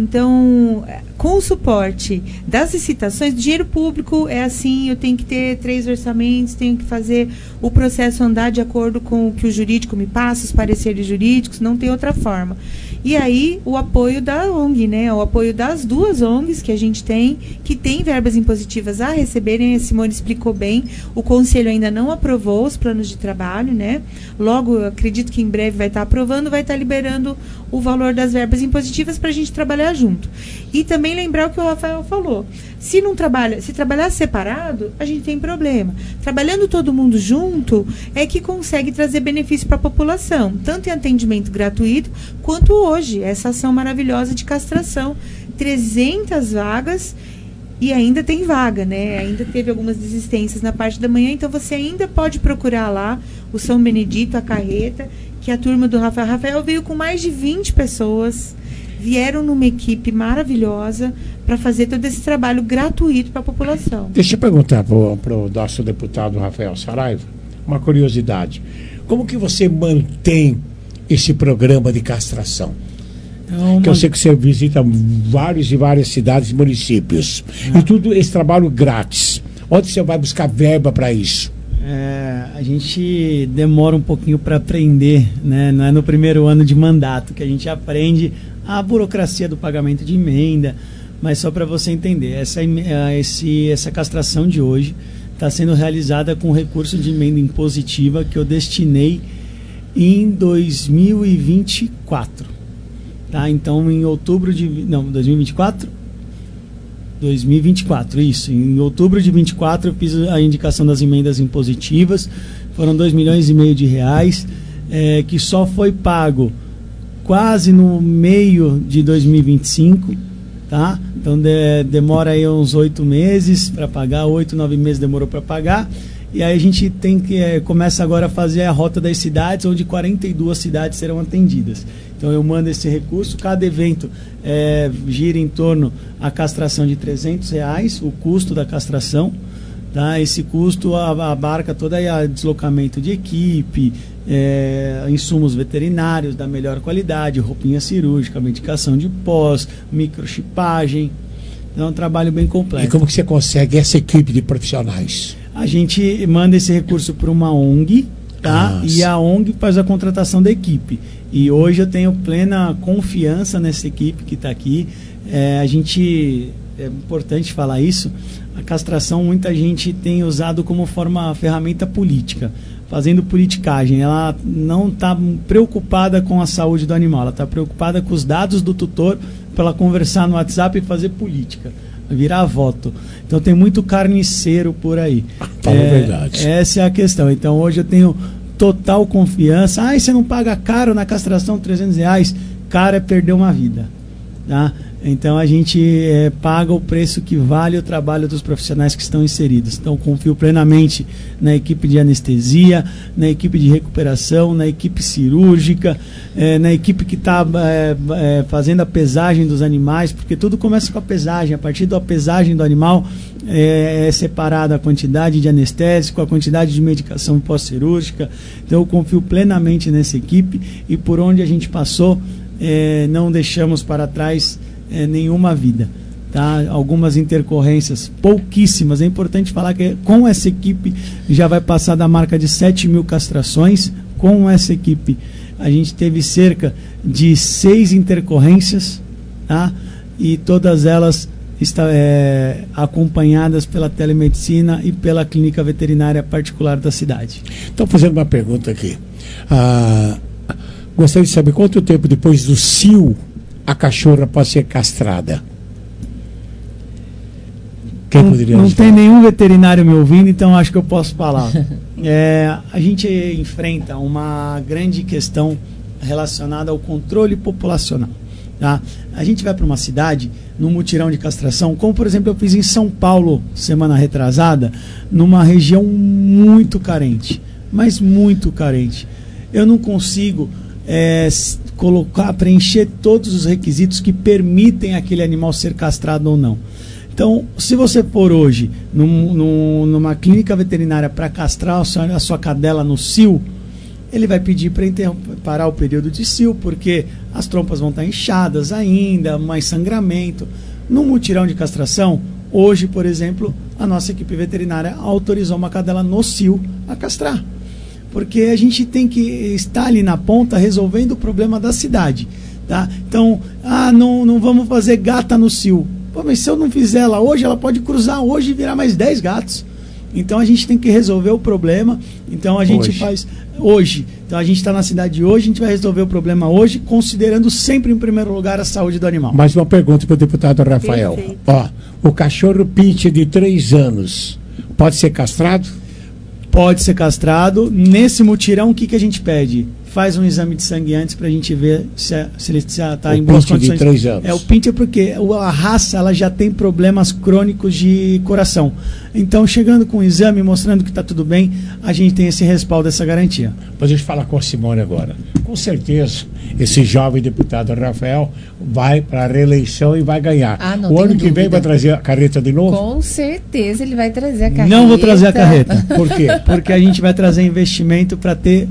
Então, com o suporte das licitações, dinheiro público é assim, eu tenho que ter três orçamentos, tenho que fazer o processo andar de acordo com o que o jurídico me passa, os pareceres jurídicos, não tem outra forma. E aí, o apoio da O N G, né? O apoio das duas O N Gs que a gente tem, que tem verbas impositivas a receberem, a Simone explicou bem, o Conselho ainda não aprovou os planos de trabalho, né? Logo, eu acredito que em breve vai estar aprovando, vai estar liberando o valor das verbas impositivas para a gente trabalhar junto. E também lembrar o que o Rafael falou. Se não trabalha, se trabalhar separado, a gente tem problema. Trabalhando todo mundo junto, é que consegue trazer benefício para a população, tanto em atendimento gratuito, quanto hoje, essa ação maravilhosa de castração. trezentas vagas e ainda tem vaga, né? Ainda teve algumas desistências na parte da manhã, então você ainda pode procurar lá o São Benedito, a carreta, que a turma do Rafael, Rafael veio com mais de vinte pessoas, vieram numa equipe maravilhosa para fazer todo esse trabalho gratuito para a população. Deixa eu perguntar para o nosso deputado Rafael Saraiva, uma curiosidade. Como que você mantém esse programa de castração? É uma... Que eu sei que você visita vários e várias cidades e municípios. É. E tudo esse trabalho grátis. Onde você vai buscar verba para isso? É, a gente demora um pouquinho para aprender, né? Não é no primeiro ano de mandato que a gente aprende a burocracia do pagamento de emenda, mas só para você entender, essa, esse, essa castração de hoje está sendo realizada com recurso de emenda impositiva que eu destinei em dois mil e vinte e quatro, tá? Então, em outubro de... não, dois mil e vinte e quatro? dois mil e vinte e quatro, isso. Em outubro de vinte e quatro eu fiz a indicação das emendas impositivas, foram dois milhões e meio de reais, é, que só foi pago quase no meio de dois mil e vinte e cinco, tá? Então de, demora aí uns oito meses para pagar, oito, nove meses demorou para pagar, e aí a gente tem que é, começa agora a fazer a rota das cidades, onde quarenta e duas cidades serão atendidas. Então eu mando esse recurso, cada evento é, gira em torno a castração de trezentos reais, o custo da castração, tá? Esse custo abarca todo o deslocamento de equipe, é, insumos veterinários da melhor qualidade, roupinha cirúrgica, medicação de pós, microchipagem. Então é um trabalho bem completo. E como que você consegue essa equipe de profissionais? A gente manda esse recurso para uma O N G, tá? Nossa. E a O N G faz a contratação da equipe. E hoje eu tenho plena confiança nessa equipe que está aqui. É, a gente, é importante falar isso, a castração muita gente tem usado como forma, ferramenta política, fazendo politicagem. Ela não está preocupada com a saúde do animal, ela está preocupada com os dados do tutor para ela conversar no WhatsApp e fazer política, virar voto. Então tem muito carniceiro por aí. Fala a verdade. Essa é a questão. Então hoje eu tenho total confiança. Ah, você não paga caro na castração, trezentos reais. Caro é perder uma vida. Tá? Então a gente é, paga o preço que vale o trabalho dos profissionais que estão inseridos. Então confio plenamente na equipe de anestesia, na equipe de recuperação, na equipe cirúrgica, é, na equipe que está é, é, fazendo a pesagem dos animais, porque tudo começa com a pesagem. A partir da pesagem do animal é, é separada a quantidade de anestésico, a quantidade de medicação pós-cirúrgica. Então eu confio plenamente nessa equipe e por onde a gente passou, é, não deixamos para trás É, nenhuma vida, tá? Algumas intercorrências, pouquíssimas. É importante falar que com essa equipe já vai passar da marca de sete mil castrações. Com essa equipe a gente teve cerca de seis intercorrências, tá? E todas elas está, é, acompanhadas pela telemedicina e pela clínica veterinária particular da cidade. Estou fazendo uma pergunta aqui. Ah, gostaria de saber quanto tempo depois do cio a cachorra pode ser castrada? Quem não, poderia não ajudar? tem nenhum veterinário me ouvindo, então acho que eu posso falar. É, a gente enfrenta uma grande questão relacionada ao controle populacional. Tá? A gente vai para uma cidade, num mutirão de castração, como por exemplo eu fiz em São Paulo, semana retrasada, numa região muito carente, mas muito carente. Eu não consigo é, colocar, preencher todos os requisitos que permitem aquele animal ser castrado ou não. Então, se você for hoje num, num, numa clínica veterinária para castrar a sua, a sua cadela no cio, ele vai pedir para parar o período de cio, porque as trompas vão estar inchadas ainda, mais sangramento. No mutirão de castração, hoje, por exemplo, a nossa equipe veterinária autorizou uma cadela no cio a castrar. Porque a gente tem que estar ali na ponta resolvendo o problema da cidade. Tá? Então, ah, não, não vamos fazer gata no cio. Pô, mas se eu não fizer ela hoje, ela pode cruzar hoje e virar mais dez gatos. Então a gente tem que resolver o problema. Então a gente hoje. faz hoje. Então a gente está na cidade hoje, a gente vai resolver o problema hoje, considerando sempre em primeiro lugar a saúde do animal. Mais uma pergunta para o deputado Rafael. Ó, o cachorro pinche de três anos pode ser castrado? Pode ser castrado. Nesse mutirão, o que, que a gente pede? Faz um exame de sangue antes para a gente ver se, é, se ele está em boas condições. De três anos. É o pinche porque a raça ela já tem problemas crônicos de coração. Então, chegando com o exame, mostrando que está tudo bem, a gente tem esse respaldo, essa garantia. Depois a gente fala com a Simone agora. Com certeza, esse jovem deputado Rafael vai para a reeleição e vai ganhar. Ah, não, o ano que dúvida. vem vai trazer a carreta de novo? Com certeza ele vai trazer a carreta. Não vou trazer a carreta. Por quê? Porque a gente vai trazer investimento para ter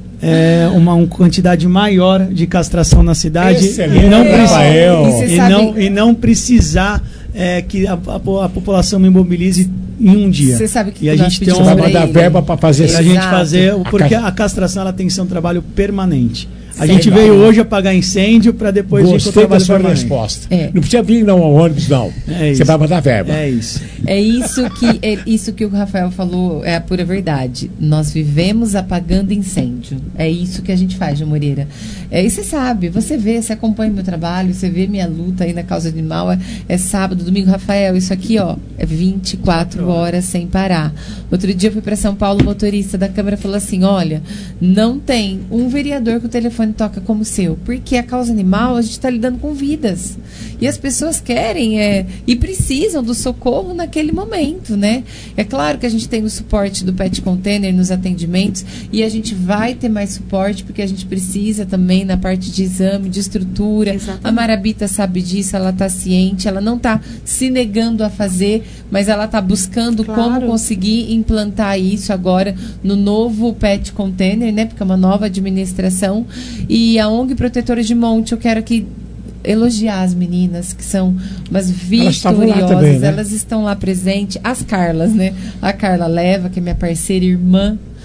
É, uma, uma quantidade maior de castração na cidade e não, e, e, não, e não precisar é, que a, a, a população me imobilize em um dia. Você sabe que e a gente tem uma mandar verba para fazer a gente fazer porque a castração ela tem que ser um trabalho permanente. A gente veio hoje apagar incêndio para depois Gostei vir com o trabalho da sua permanente. resposta. É. Não precisa vir não ao ônibus, não. É Você vai mandar verba. É isso. É isso que, é isso que o Rafael falou, é a pura verdade. Nós vivemos apagando incêndio. É isso que a gente faz, João Moreira. É, e você sabe, você vê, você acompanha meu trabalho, você vê minha luta aí na causa animal. É, é sábado, domingo, Rafael, isso aqui, ó, é vinte e quatro horas sem parar. Outro dia eu fui para São Paulo, o motorista da Câmara falou assim: olha, não tem um vereador que o telefone toca como o seu, porque a causa animal, a gente está lidando com vidas. E as pessoas querem é, e precisam do socorro naquele momento, né? É claro que a gente tem o suporte do Pet Container nos atendimentos e a gente vai ter mais suporte porque a gente precisa também na parte de exame, de estrutura. Exatamente. A Marabita sabe disso, ela está ciente, ela não está se negando a fazer, mas ela está buscando claro. como conseguir implantar isso agora no novo Pet Container, né? Porque é uma nova administração. E a ONG Protetora de Monte, eu quero aqui elogiar as meninas, que são umas vitoriosas, elas, também, né? Elas estão lá presentes, as Carlas, né? A Carla Leva, que é minha parceira e irmã,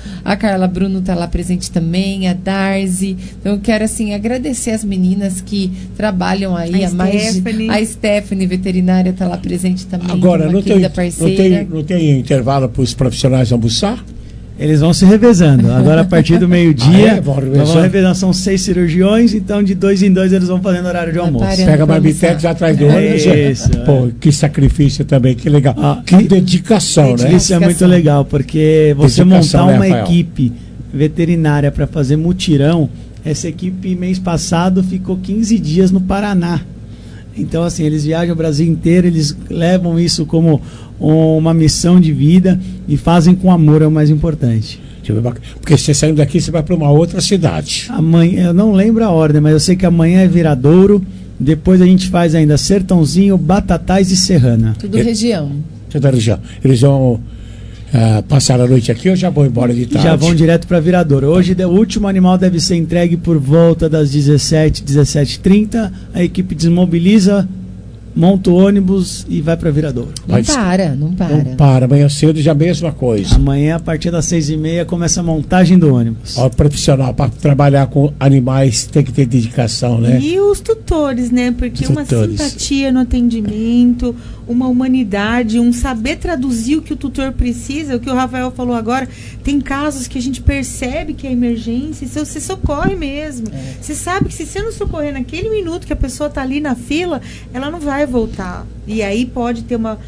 A Carla Bruno está lá presente também, a Darcy. Então eu quero assim agradecer as meninas que trabalham aí, A a, mais Stephanie. a Stephanie, veterinária, está lá presente também. Agora, uma não tem, querida não, parceira. tem, não tem intervalo para os profissionais almoçar? Eles vão se revezando. Agora, a partir do meio-dia, Ah, é? Vão nós revezando? vamos revezando. São seis cirurgiões, então de dois em dois eles vão fazendo horário de almoço. Pega a marmitex atrás do ônibus. Isso. Pô, que sacrifício também, que legal. que dedicação, né? Isso é muito legal, porque você Dedicação, montar né, uma Rafael? equipe veterinária para fazer mutirão, essa equipe mês passado ficou quinze dias no Paraná. Então, assim, eles viajam o Brasil inteiro, eles levam isso como uma missão de vida e fazem com amor, é o mais importante. Porque você saindo daqui, você vai para uma outra cidade. Amanhã, eu não lembro a ordem, mas eu sei que amanhã é Viradouro, depois a gente faz ainda Sertãozinho, Batatais e Serrana. Tudo região. Toda a região. Eles vão ah, passar a noite aqui ou já vão embora de tarde? Já vão direto para Viradouro. Hoje o último animal deve ser entregue por volta das dezessete, dezessete e trinta. A equipe desmobiliza, monta o ônibus e vai para Viradouro. Não Mas- para, não para. Não para, amanhã cedo já a mesma coisa. Amanhã, a partir das seis e meia, começa a montagem do ônibus. Ó, profissional, para trabalhar com animais tem que ter dedicação, né? E os tutores, né? Porque Os uma tutores. simpatia no atendimento, uma humanidade, um saber traduzir o que o tutor precisa, o que o Rafael falou agora. Tem casos que a gente percebe que é emergência e você socorre mesmo. Você sabe que se você não socorrer naquele minuto que a pessoa está ali na fila, ela não vai voltar. E aí pode ter uma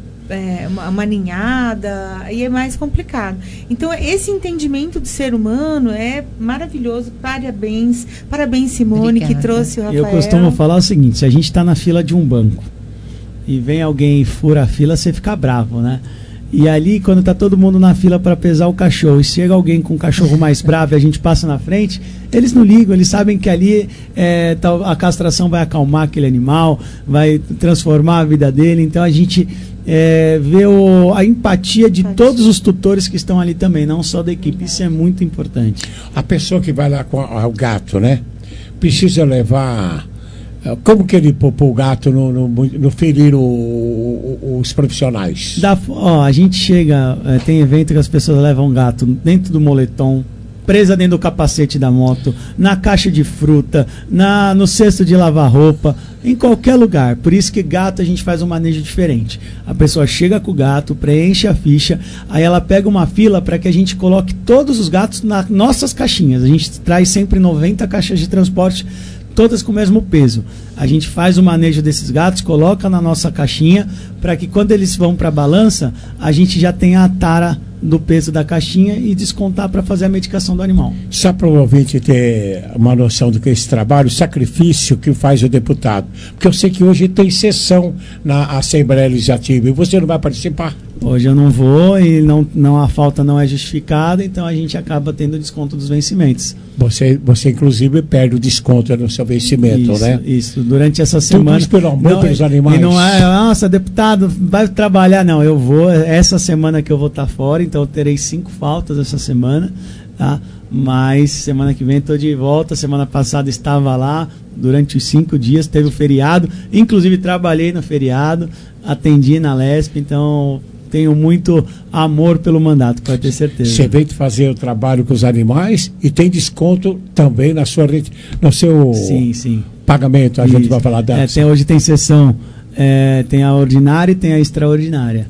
é, uma, uma ninhada, aí é mais complicado. Então, esse entendimento do ser humano é maravilhoso. Parabéns. Parabéns, Simone, Obrigada. que trouxe o Rafael. Eu costumo falar o seguinte: se a gente está na fila de um banco e vem alguém e fura a fila, você fica bravo, né? E ali, quando tá todo mundo na fila para pesar o cachorro, e chega alguém com um cachorro mais bravo e a gente passa na frente, eles não ligam, eles sabem que ali é, tal- a castração vai acalmar aquele animal, vai transformar a vida dele. Então a gente é, vê o- a empatia de todos os tutores que estão ali também, não só da equipe. Isso é muito importante. A pessoa que vai lá com a- o gato, né? Precisa levar. eh, Como que ele pôr o gato no, no, no ferir o- o- os profissionais? Da, ó, a gente chega, eh, tem evento que as pessoas levam um gato dentro do moletom, presa dentro do capacete da moto, na caixa de fruta, na, no cesto de lavar roupa, em qualquer lugar. Por isso que gato a gente faz um manejo diferente. A pessoa chega com o gato, preenche a ficha, aí ela pega uma fila para que a gente coloque todos os gatos nas nossas caixinhas. A gente traz sempre noventa caixas de transporte, todas com o mesmo peso. A gente faz o manejo desses gatos, coloca na nossa caixinha, para que quando eles vão para a balança, a gente já tenha a tara do peso da caixinha e descontar para fazer a medicação do animal. Só para o ouvinte ter uma noção do que é esse trabalho, o sacrifício que faz o deputado. Porque eu sei que hoje tem sessão na Assembleia Legislativa e você não vai participar. Hoje eu não vou e não, não, a falta não é justificada, então a gente acaba tendo desconto dos vencimentos. Você, você inclusive, perde o desconto no seu vencimento, Isso, né? isso. Durante essa Tudo semana. isso pelo amor Não, pelos e- animais. E não é, nossa, deputado, vai trabalhar. Não, eu vou. Essa semana que eu vou estar fora, então eu terei cinco faltas essa semana, tá? Mas semana que vem estou de volta. Semana passada estava lá durante os cinco dias, teve o feriado. Inclusive trabalhei no feriado, atendi na Lesp, então tenho muito amor pelo mandato, pode ter certeza. Você vem fazer o trabalho com os animais e tem desconto também na sua rede, no seu Sim, sim. pagamento. A gente Isso. vai falar É, dessa. tem, hoje tem sessão, é, tem a ordinária e tem a extraordinária.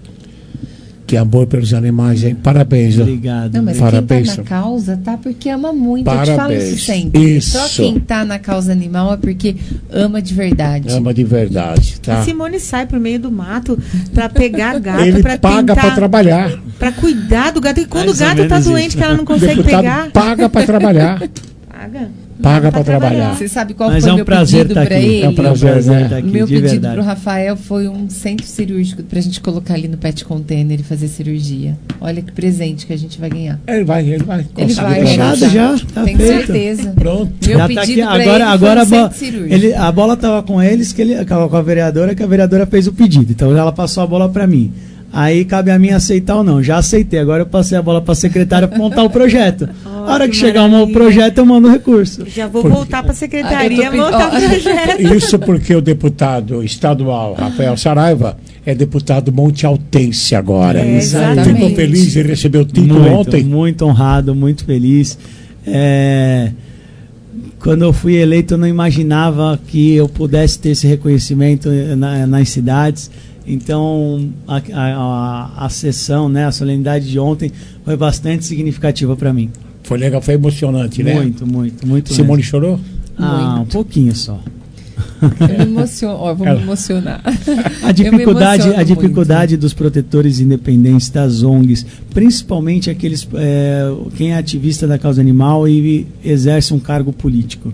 Que amor pelos animais, hein? Parabéns. ó. Obrigado. Não, mas Parabéns. quem tá na causa tá porque ama muito. Eu te falo Parabéns. isso sempre. Isso. Só quem tá na causa animal é porque ama de verdade. Ama de verdade, tá? A Simone sai pro meio do mato para pegar gato, Ele para paga tentar, para trabalhar. para cuidar do gato. E quando Mais o ou gato tá menos doente isso. que ela não O consegue deputado pegar, paga para trabalhar. paga. Paga para trabalhar. Você sabe qual Mas foi é o um meu prazer pedido estar pra aqui. ele? É um prazer né? estar O aqui, meu de pedido verdade. pro Rafael foi um centro cirúrgico pra gente colocar ali no pet container e fazer cirurgia. Olha que presente que a gente vai ganhar. Ele vai, ele vai. Ele conseguir vai ganhar. Fechado já, tá Tenho feito. certeza. Pronto. Meu Já pedido tá aqui. pra Agora, ele agora a, foi um bola, centro cirúrgico. ele, a bola tava com eles, que ele, com a vereadora, que a vereadora fez o pedido. Então ela passou a bola para mim. Aí cabe a mim aceitar ou não. Já aceitei. Agora eu passei a bola para a secretária para montar o projeto. A hora que, que chegar um projeto, eu mando recurso. Já vou Porque... voltar para a secretaria, ah, montar oh. projeto. Isso porque o deputado estadual Rafael Saraiva é deputado montealtense agora. É, exatamente. Ficou feliz em receber o título muito, ontem? Muito honrado, muito feliz. É... Quando eu fui eleito, eu não imaginava que eu pudesse ter esse reconhecimento na, nas cidades. Então, a, a, a sessão, né, a solenidade de ontem foi bastante significativa para mim. Foi legal, foi emocionante, né? Muito, muito, muito. Simone mesmo. chorou? Ah, muito. Um pouquinho só. Eu me emociono, ó, vou me emocionar. A dificuldade, a dificuldade dos protetores independentes, das O N Gs, principalmente aqueles é, quem é ativista da causa animal e exerce um cargo político.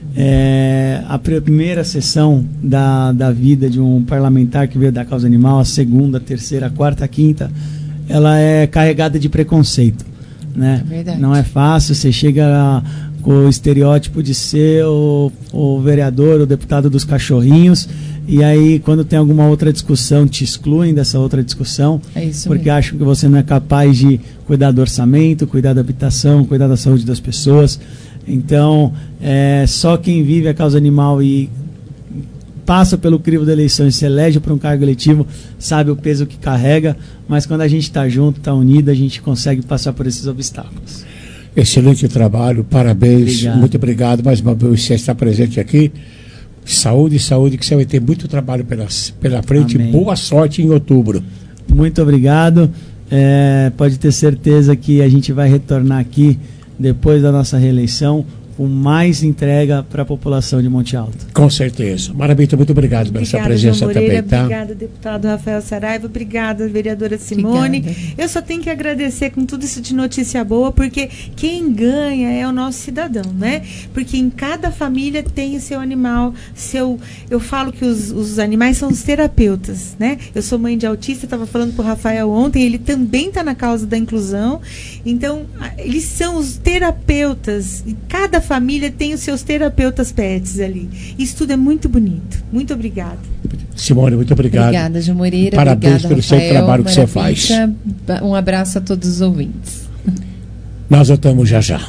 É, a primeira sessão da, da vida de um parlamentar que veio da causa animal, a segunda, a terceira, a quarta, a quinta, ela é carregada de preconceito, né? É verdade. Não é fácil, você chega a, com o estereótipo de ser o, o vereador, o deputado dos cachorrinhos, e aí quando tem alguma outra discussão te excluem dessa outra discussão, é isso porque mesmo. acham que você não é capaz de cuidar do orçamento, cuidar da habitação, cuidar da saúde das pessoas. Então, é, só quem vive a causa animal e passa pelo crivo da eleição e se elege para um cargo eletivo sabe o peso que carrega, mas quando a gente está junto, está unido, a gente consegue passar por esses obstáculos. Excelente trabalho, parabéns, obrigado. Muito obrigado mais uma vez você estar presente aqui. Saúde, saúde, que você vai ter muito trabalho pela, pela frente. Amém. Boa sorte em outubro. Muito obrigado. É, pode ter certeza que a gente vai retornar aqui depois da nossa reeleição com mais entrega para a população de Monte Alto. Com certeza. Marabita, muito obrigado pela sua presença João Moreira, também, tá? Obrigada, deputado Rafael Saraiva. Obrigada, vereadora Simone. Obrigada. Eu só tenho que agradecer com tudo isso de notícia boa, porque quem ganha é o nosso cidadão, né? Porque em cada família tem o seu animal, seu... Eu falo que os, os animais são os terapeutas, né? Eu sou mãe de autista, estava falando para o Rafael ontem, ele também está na causa da inclusão. Então, eles são os terapeutas. E cada família tem os seus terapeutas pets ali. Isso tudo é muito bonito. Muito obrigada. Simone, muito obrigado. Obrigada, João Moreira. Parabéns obrigada, pelo Rafael, seu trabalho que você Marabita. faz. Um abraço a todos os ouvintes. Nós voltamos já já.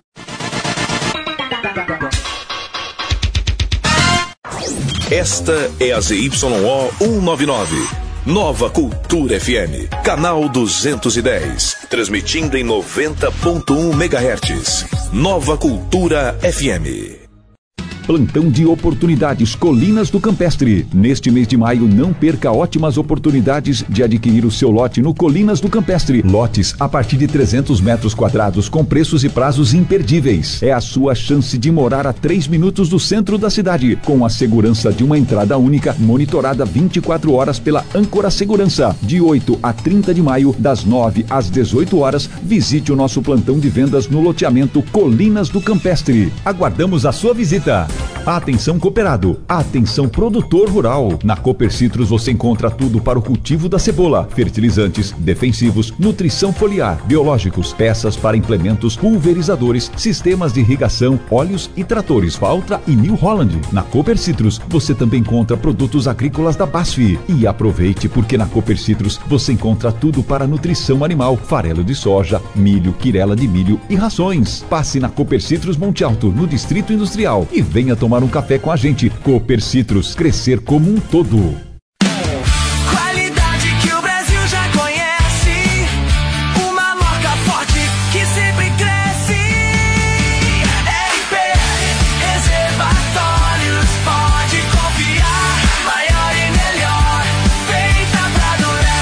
Esta é a Z Y O cento e noventa e nove. Nova Cultura F M, canal duzentos e dez, transmitindo em noventa ponto um megahertz. Nova Cultura F M. Plantão de oportunidades Colinas do Campestre. Neste mês de maio, não perca ótimas oportunidades de adquirir o seu lote no Colinas do Campestre. Lotes a partir de trezentos metros quadrados com preços e prazos imperdíveis. É a sua chance de morar a três minutos do centro da cidade, com a segurança de uma entrada única, monitorada vinte e quatro horas pela Âncora Segurança. De oito a trinta de maio, das nove às dezoito horas, visite o nosso plantão de vendas no loteamento Colinas do Campestre. Aguardamos a sua visita. Atenção cooperado, atenção produtor rural. Na Cooper Citrus você encontra tudo para o cultivo da cebola, fertilizantes, defensivos, nutrição foliar, biológicos, peças para implementos, pulverizadores, sistemas de irrigação, óleos e tratores Valtra e New Holland. Na Cooper Citrus você também encontra produtos agrícolas da B A S F. E aproveite porque na Cooper Citrus você encontra tudo para nutrição animal, farelo de soja, milho, quirela de milho e rações. Passe na Cooper Citrus Monte Alto, no Distrito Industrial, e venha tomar um café com a gente. Cooper Citrus, crescer como um todo. Qualidade que o Brasil já conhece, uma marca forte que sempre cresce. R P Reservatórios, pode confiar, maior e melhor, feita pra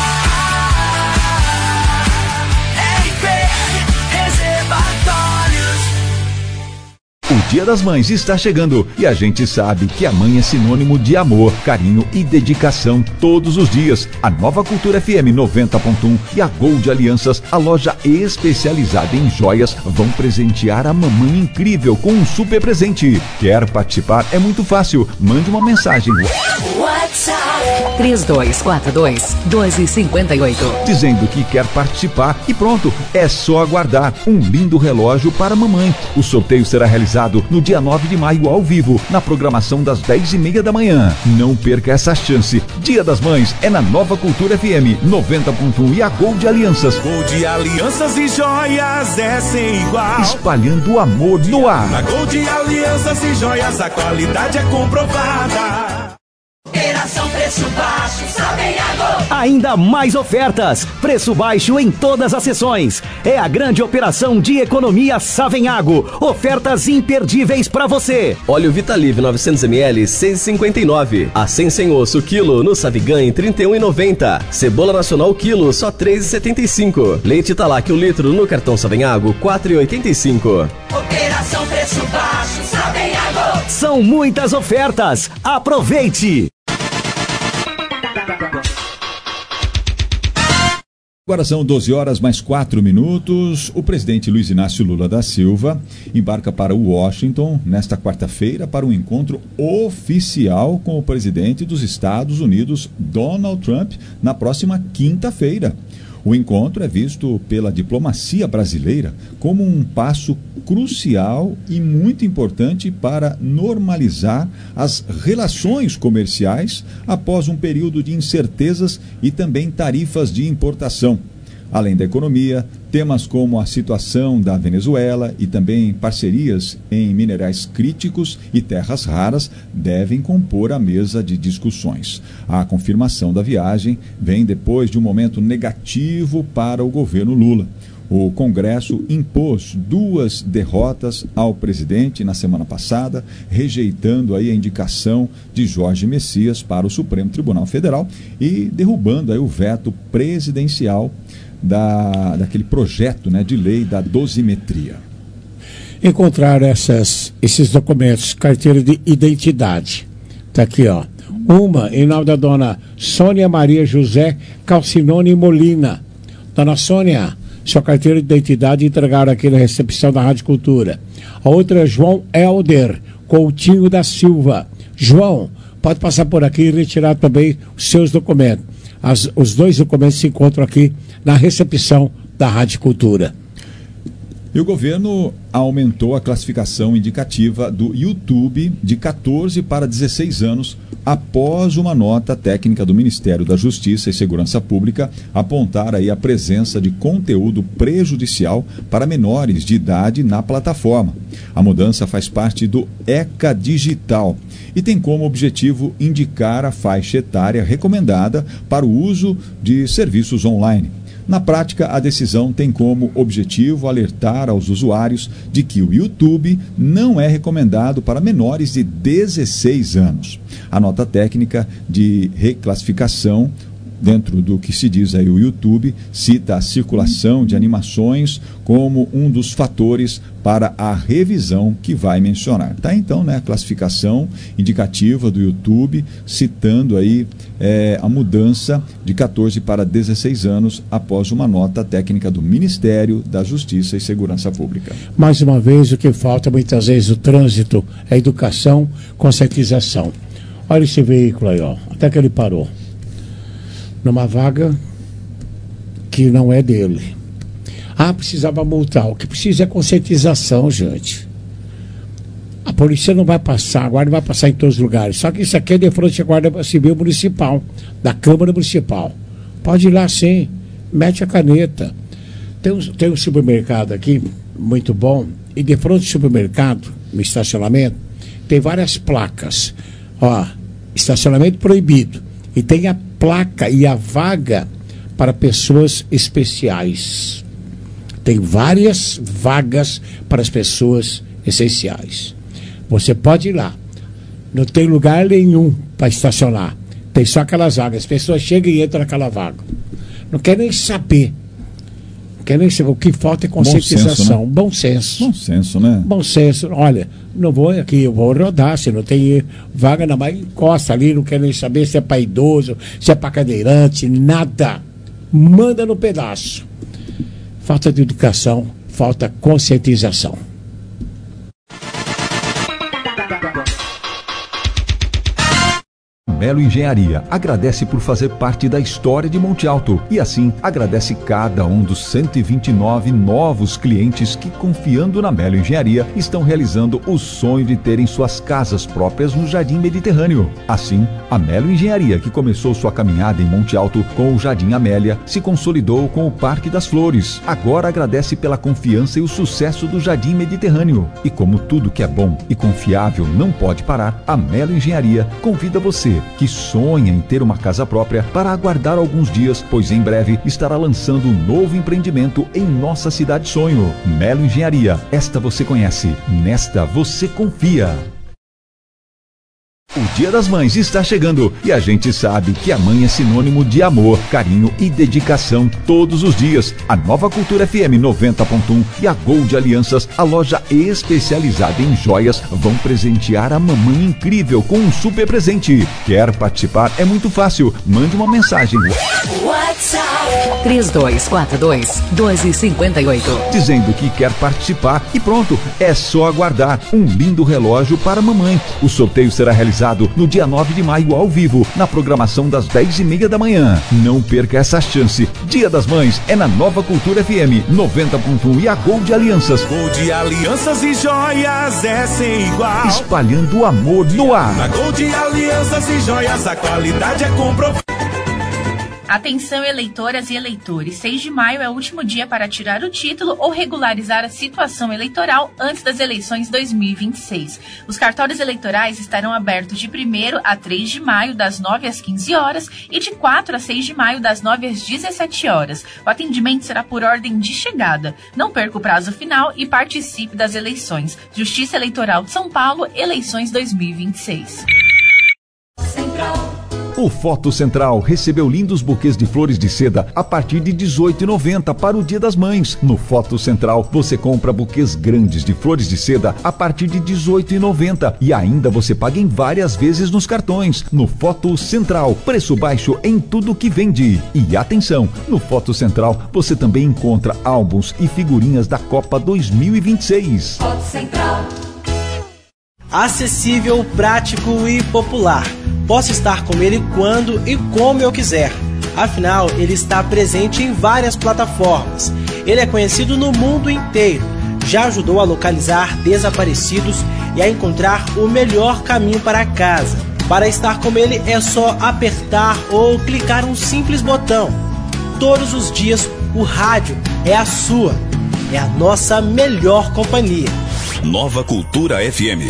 durar. R P Reservatórios. O Dia das Mães está chegando e a gente sabe que a mãe é sinônimo de amor, carinho e dedicação todos os dias. A Nova Cultura F M noventa ponto um e a Gold Alianças, a loja especializada em joias, vão presentear a mamãe incrível com um super presente. Quer participar? É muito fácil. Mande uma mensagem. WhatsApp três dois quatro dois, dois cinco oito. Dizendo que quer participar e pronto, é só aguardar um lindo relógio para a mamãe. O sorteio será realizado Sábado, no dia nove de maio, ao vivo, na programação das dez e meia da manhã. Não perca essa chance. Dia das Mães é na Nova Cultura F M noventa ponto um e a Gold Alianças. Gold Alianças e Joias é sem igual. Espalhando o amor no ar. Na Gold Alianças e Joias a qualidade é comprovada. Operação Preço Baixo, Savenhago. Ainda mais ofertas. Preço baixo em todas as sessões. É a grande operação de economia Savenhago. Ofertas imperdíveis para você. Óleo Vitalive novecentos mililitros, seis e cinquenta e nove. Acém sem osso, quilo, no Savigan, trinta e um e noventa. Cebola nacional, quilo, só três e setenta e cinco. Leite Talac, um litro, no cartão Savenhago, quatro e oitenta e cinco. Operação Preço Baixo, Savenhago. São muitas ofertas. Aproveite! Agora são doze horas mais quatro minutos. O presidente Luiz Inácio Lula da Silva embarca para Washington nesta quarta-feira para um encontro oficial com o presidente dos Estados Unidos, Donald Trump, na próxima quinta-feira. O encontro é visto pela diplomacia brasileira como um passo crucial e muito importante para normalizar as relações comerciais após um período de incertezas e também tarifas de importação. Além da economia, temas como a situação da Venezuela e também parcerias em minerais críticos e terras raras devem compor a mesa de discussões. A confirmação da viagem vem depois de um momento negativo para o governo Lula. O Congresso impôs duas derrotas ao presidente na semana passada, rejeitando aí a indicação de Jorge Messias para o Supremo Tribunal Federal e derrubando aí o veto presidencial Da, daquele projeto, né, de lei da dosimetria. Encontrar essas, esses documentos, carteira de identidade. Está aqui, ó. Uma em nome da dona Sônia Maria José Calcinone Molina. Dona Sônia, sua carteira de identidade entregaram aqui na recepção da Rádio Cultura. A outra é João Helder Coutinho da Silva. João, pode passar por aqui e retirar também os seus documentos. As, os dois documentos se encontram aqui na recepção da Rádio Cultura. E o governo aumentou a classificação indicativa do YouTube de quatorze para dezesseis anos após uma nota técnica do Ministério da Justiça e Segurança Pública apontar aí a presença de conteúdo prejudicial para menores de idade na plataforma. A mudança faz parte do ECA Digital e tem como objetivo indicar a faixa etária recomendada para o uso de serviços online. Na prática, a decisão tem como objetivo alertar aos usuários de que o YouTube não é recomendado para menores de dezesseis anos. A nota técnica de reclassificação, dentro do que se diz aí o YouTube, cita a circulação de animações como um dos fatores para a revisão que vai mencionar. Tá, então, né, a classificação indicativa do YouTube, citando aí é, a mudança de quatorze para dezesseis anos após uma nota técnica do Ministério da Justiça e Segurança Pública. Mais uma vez, o que falta muitas vezes o trânsito, a educação, conscientização. Olha esse veículo aí, ó, até que ele parou numa vaga que não é dele. Ah, precisava multar. O que precisa é conscientização, gente. A polícia não vai passar, a guarda vai passar em todos os lugares. Só que isso aqui é de frente à Guarda Civil Municipal, da Câmara Municipal. Pode ir lá sim, mete a caneta. Tem um, tem um supermercado aqui, muito bom, e de frente ao supermercado, no estacionamento, tem várias placas. Ó, estacionamento proibido. E tem a placa e a vaga para pessoas especiais. Tem várias vagas para as pessoas essenciais. Você pode ir lá. Não tem lugar nenhum para estacionar. Tem só aquelas vagas. As pessoas chegam e entram naquela vaga. Não quer nem saber. Não quer nem saber. O que falta é conscientização. Bom senso, né? Bom senso, né? Bom senso. Olha, não vou aqui, eu vou rodar. Se não tem vaga, não, mas encosta ali. Não quer nem saber se é para idoso, se é para cadeirante, nada. Manda no pedaço. Falta de educação, falta conscientização. Melo Engenharia agradece por fazer parte da história de Monte Alto e assim agradece cada um dos cento e vinte e nove novos clientes que, confiando na Melo Engenharia, estão realizando o sonho de terem suas casas próprias no Jardim Mediterrâneo. Assim, a Melo Engenharia, que começou sua caminhada em Monte Alto com o Jardim Amélia, se consolidou com o Parque das Flores. Agora agradece pela confiança e o sucesso do Jardim Mediterrâneo. E como tudo que é bom e confiável não pode parar, a Melo Engenharia convida você que sonha em ter uma casa própria para aguardar alguns dias, pois em breve estará lançando um novo empreendimento em nossa cidade sonho. Melo Engenharia, esta você conhece, nesta você confia. O Dia das Mães está chegando e a gente sabe que a mãe é sinônimo de amor, carinho e dedicação todos os dias. A Nova Cultura F M noventa ponto um e a Gold Alianças, a loja especializada em joias, vão presentear a mamãe incrível com um super presente. Quer participar? É muito fácil. Mande uma mensagem. WhatsApp três dois quatro dois, dois cinco oito. Dizendo que quer participar e pronto, é só aguardar um lindo relógio para a mamãe. O sorteio será realizado no dia nove de maio ao vivo, na programação das dez e meia da manhã. Não perca essa chance. Dia das Mães é na Nova Cultura F M noventa ponto um e a Gold Alianças. Gold Alianças e joias é sem igual. Espalhando o amor no ar. Na Gold Alianças e joias a qualidade é comprovada. Atenção, eleitoras e eleitores, seis de maio é o último dia para tirar o título ou regularizar a situação eleitoral antes das eleições dois mil e vinte e seis. Os cartórios eleitorais estarão abertos de primeiro a três de maio, das nove às quinze horas, e de quatro a seis de maio, das nove às dezessete horas. O atendimento será por ordem de chegada. Não perca o prazo final e participe das eleições. Justiça Eleitoral de São Paulo, eleições dois mil e vinte e seis. Central. O Foto Central recebeu lindos buquês de flores de seda a partir de dezoito reais e noventa centavos para o Dia das Mães. No Foto Central você compra buquês grandes de flores de seda a partir de dezoito reais e noventa centavos e ainda você paga em várias vezes nos cartões. No Foto Central, preço baixo em tudo que vende. E atenção, no Foto Central você também encontra álbuns e figurinhas da Copa dois mil e vinte e seis. Foto Central. Acessível, prático e popular. Posso estar com ele quando e como eu quiser. Afinal, ele está presente em várias plataformas. Ele é conhecido no mundo inteiro. Já ajudou a localizar desaparecidos e a encontrar o melhor caminho para casa. Para estar com ele é só apertar ou clicar um simples botão. Todos os dias o rádio é a sua. É a nossa melhor companhia. Nova Cultura F M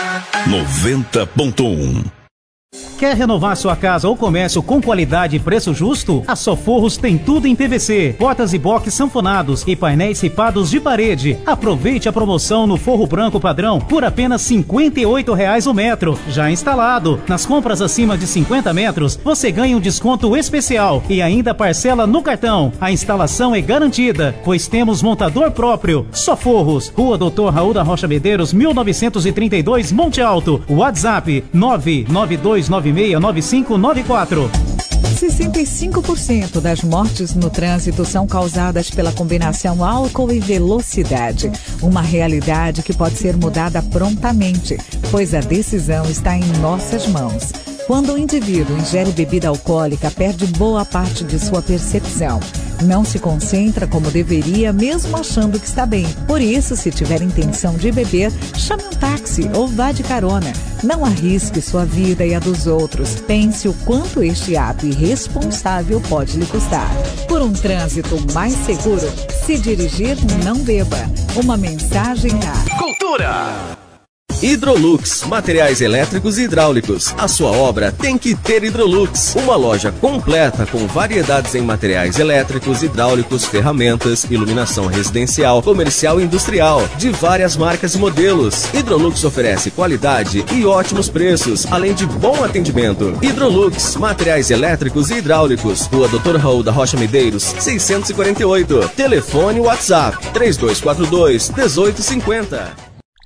noventa ponto um. Quer renovar sua casa ou comércio com qualidade e preço justo? A Soforros tem tudo em P V C, portas e box sanfonados e painéis ripados de parede. Aproveite a promoção no forro branco padrão por apenas cinquenta e oito reais o metro, já instalado. Nas compras acima de cinquenta metros, você ganha um desconto especial e ainda parcela no cartão. A instalação é garantida, pois temos montador próprio. Soforros, Rua doutor Raul da Rocha Medeiros, mil novecentos e trinta e dois, Monte Alto. WhatsApp nove nove dois nove seis nove cinco nove quatro. sessenta e cinco por cento das mortes no trânsito são causadas pela combinação álcool e velocidade. Uma realidade que pode ser mudada prontamente, pois a decisão está em nossas mãos. Quando o indivíduo ingere bebida alcoólica, perde boa parte de sua percepção. Não se concentra como deveria, mesmo achando que está bem. Por isso, se tiver intenção de beber, chame um táxi ou vá de carona. Não arrisque sua vida e a dos outros. Pense o quanto este ato irresponsável pode lhe custar. Por um trânsito mais seguro, se dirigir, não beba. Uma mensagem a... Cultura! Hidrolux, materiais elétricos e hidráulicos. A sua obra tem que ter Hidrolux. Uma loja completa com variedades em materiais elétricos, hidráulicos, ferramentas, iluminação residencial, comercial e industrial, de várias marcas e modelos. Hidrolux oferece qualidade e ótimos preços, além de bom atendimento. Hidrolux, materiais elétricos e hidráulicos. Rua doutor Raul da Rocha Medeiros, seiscentos e quarenta e oito. Telefone WhatsApp três dois quatro dois, um oito cinco zero.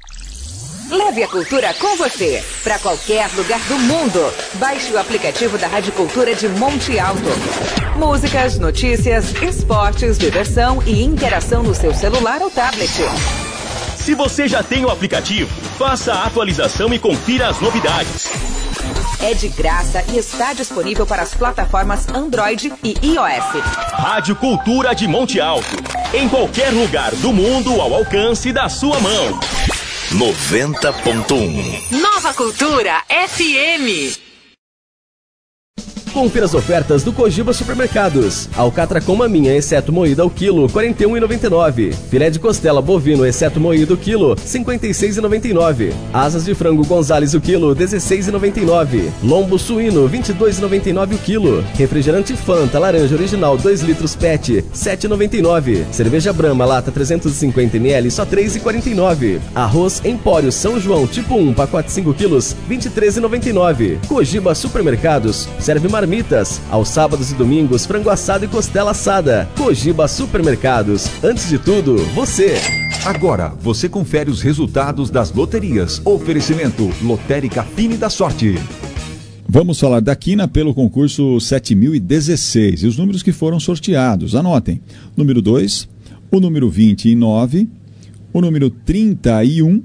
Leve a cultura com você para qualquer lugar do mundo. Baixe o aplicativo da Rádio Cultura de Monte Alto. Músicas, notícias, esportes, diversão e interação no seu celular ou tablet. Se você já tem o aplicativo, faça a atualização e confira as novidades. É de graça e está disponível para as plataformas Android e iOS. Rádio Cultura de Monte Alto. Em qualquer lugar do mundo ao alcance da sua mão. noventa ponto um. Nova Cultura F M. Confira as ofertas do Cogiba Supermercados. Alcatra com maminha, exceto moída ao quilo, quarenta e um reais e noventa e nove centavos. Filé de costela bovino, exceto moído, quilo, cinquenta e seis reais e noventa e nove centavos. Asas de frango Gonzales, o quilo, dezesseis reais e noventa e nove centavos. Lombo suíno, vinte e dois reais e noventa e nove centavos o quilo. Refrigerante Fanta, laranja original, dois litros P E T, sete reais e noventa e nove centavos. Cerveja Brahma, lata trezentos e cinquenta mililitros, só três reais e quarenta e nove centavos. Arroz Empório São João, tipo um, pacote cinco quilos, vinte e três reais e noventa e nove centavos. Cogiba Supermercados, serve marmitas. Aos sábados e domingos, frango assado e costela assada. Cogiba Supermercados. Antes de tudo, você. Agora, você confere os resultados das loterias. Oferecimento Lotérica Fine da Sorte. Vamos falar da Quina pelo concurso sete mil e dezesseis. E os números que foram sorteados. Anotem. Número dois, o número vinte e nove, o número trinta e um,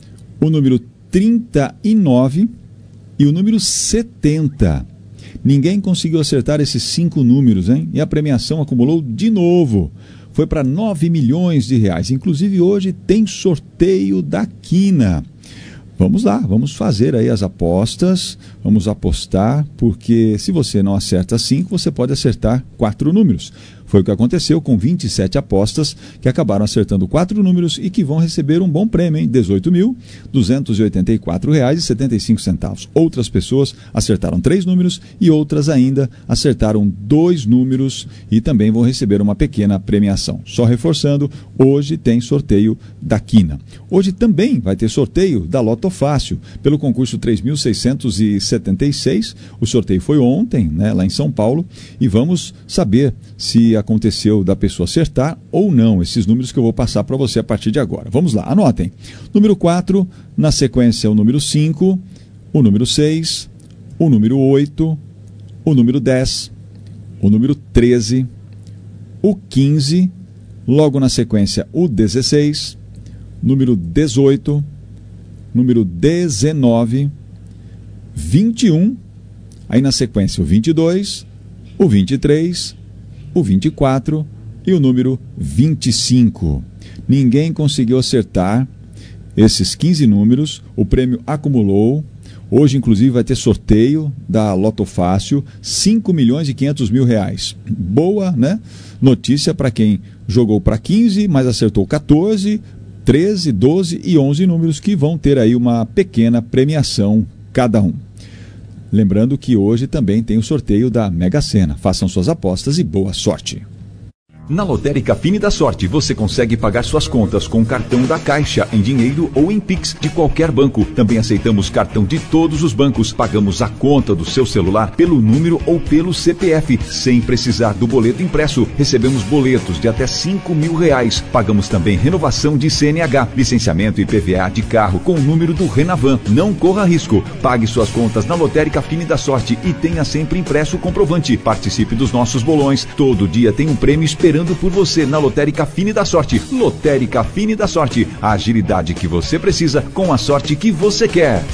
o número trinta e nove e o número setenta. Ninguém conseguiu acertar esses cinco números, hein? E a premiação acumulou de novo. Foi para nove milhões de reais. Inclusive hoje tem sorteio da Quina. Vamos lá, vamos fazer aí as apostas, vamos apostar, porque se você não acerta cinco, você pode acertar quatro números. Foi o que aconteceu com vinte e sete apostas que acabaram acertando quatro números e que vão receber um bom prêmio, hein? dezoito mil duzentos e oitenta e quatro reais e setenta e cinco centavos. Outras pessoas acertaram três números e outras ainda acertaram dois números e também vão receber uma pequena premiação. Só reforçando, hoje tem sorteio da Quina. Hoje também vai ter sorteio da Loto Fácil, pelo concurso três mil seiscentos e setenta e seis. O sorteio foi ontem, né, lá em São Paulo, e vamos saber se aconteceu da pessoa acertar ou não esses números que eu vou passar para você a partir de agora. Vamos lá, anotem. Número quatro, na sequência o número cinco, o número seis, o número oito, o número dez, o número treze, o quinze, logo na sequência o dezesseis, número dezoito, número dezenove, vinte e um, aí na sequência o vinte e dois, o vinte e três, o vinte e quatro e o número vinte e cinco. Ninguém conseguiu acertar esses quinze números, o prêmio acumulou. Hoje, inclusive, vai ter sorteio da Loto Fácil, cinco milhões e quinhentos mil reais. Boa, né? Notícia para quem jogou para quinze, mas acertou quatorze, treze, doze e onze números que vão ter aí uma pequena premiação cada um. Lembrando que hoje também tem o sorteio da Mega Sena. Façam suas apostas e boa sorte. Na Lotérica Fine da Sorte, você consegue pagar suas contas com cartão da Caixa, em dinheiro ou em Pix de qualquer banco. Também aceitamos cartão de todos os bancos. Pagamos a conta do seu celular pelo número ou pelo C P F, sem precisar do boleto impresso. Recebemos boletos de até cinco mil reais. Pagamos também renovação de C N H, licenciamento e I P V A de carro com o número do Renavan. Não corra risco. Pague suas contas na Lotérica Fine da Sorte e tenha sempre impresso o comprovante. Participe dos nossos bolões. Todo dia tem um prêmio esperando por você na Lotérica Fine da Sorte. Lotérica Fine da Sorte. A agilidade que você precisa com a sorte que você quer.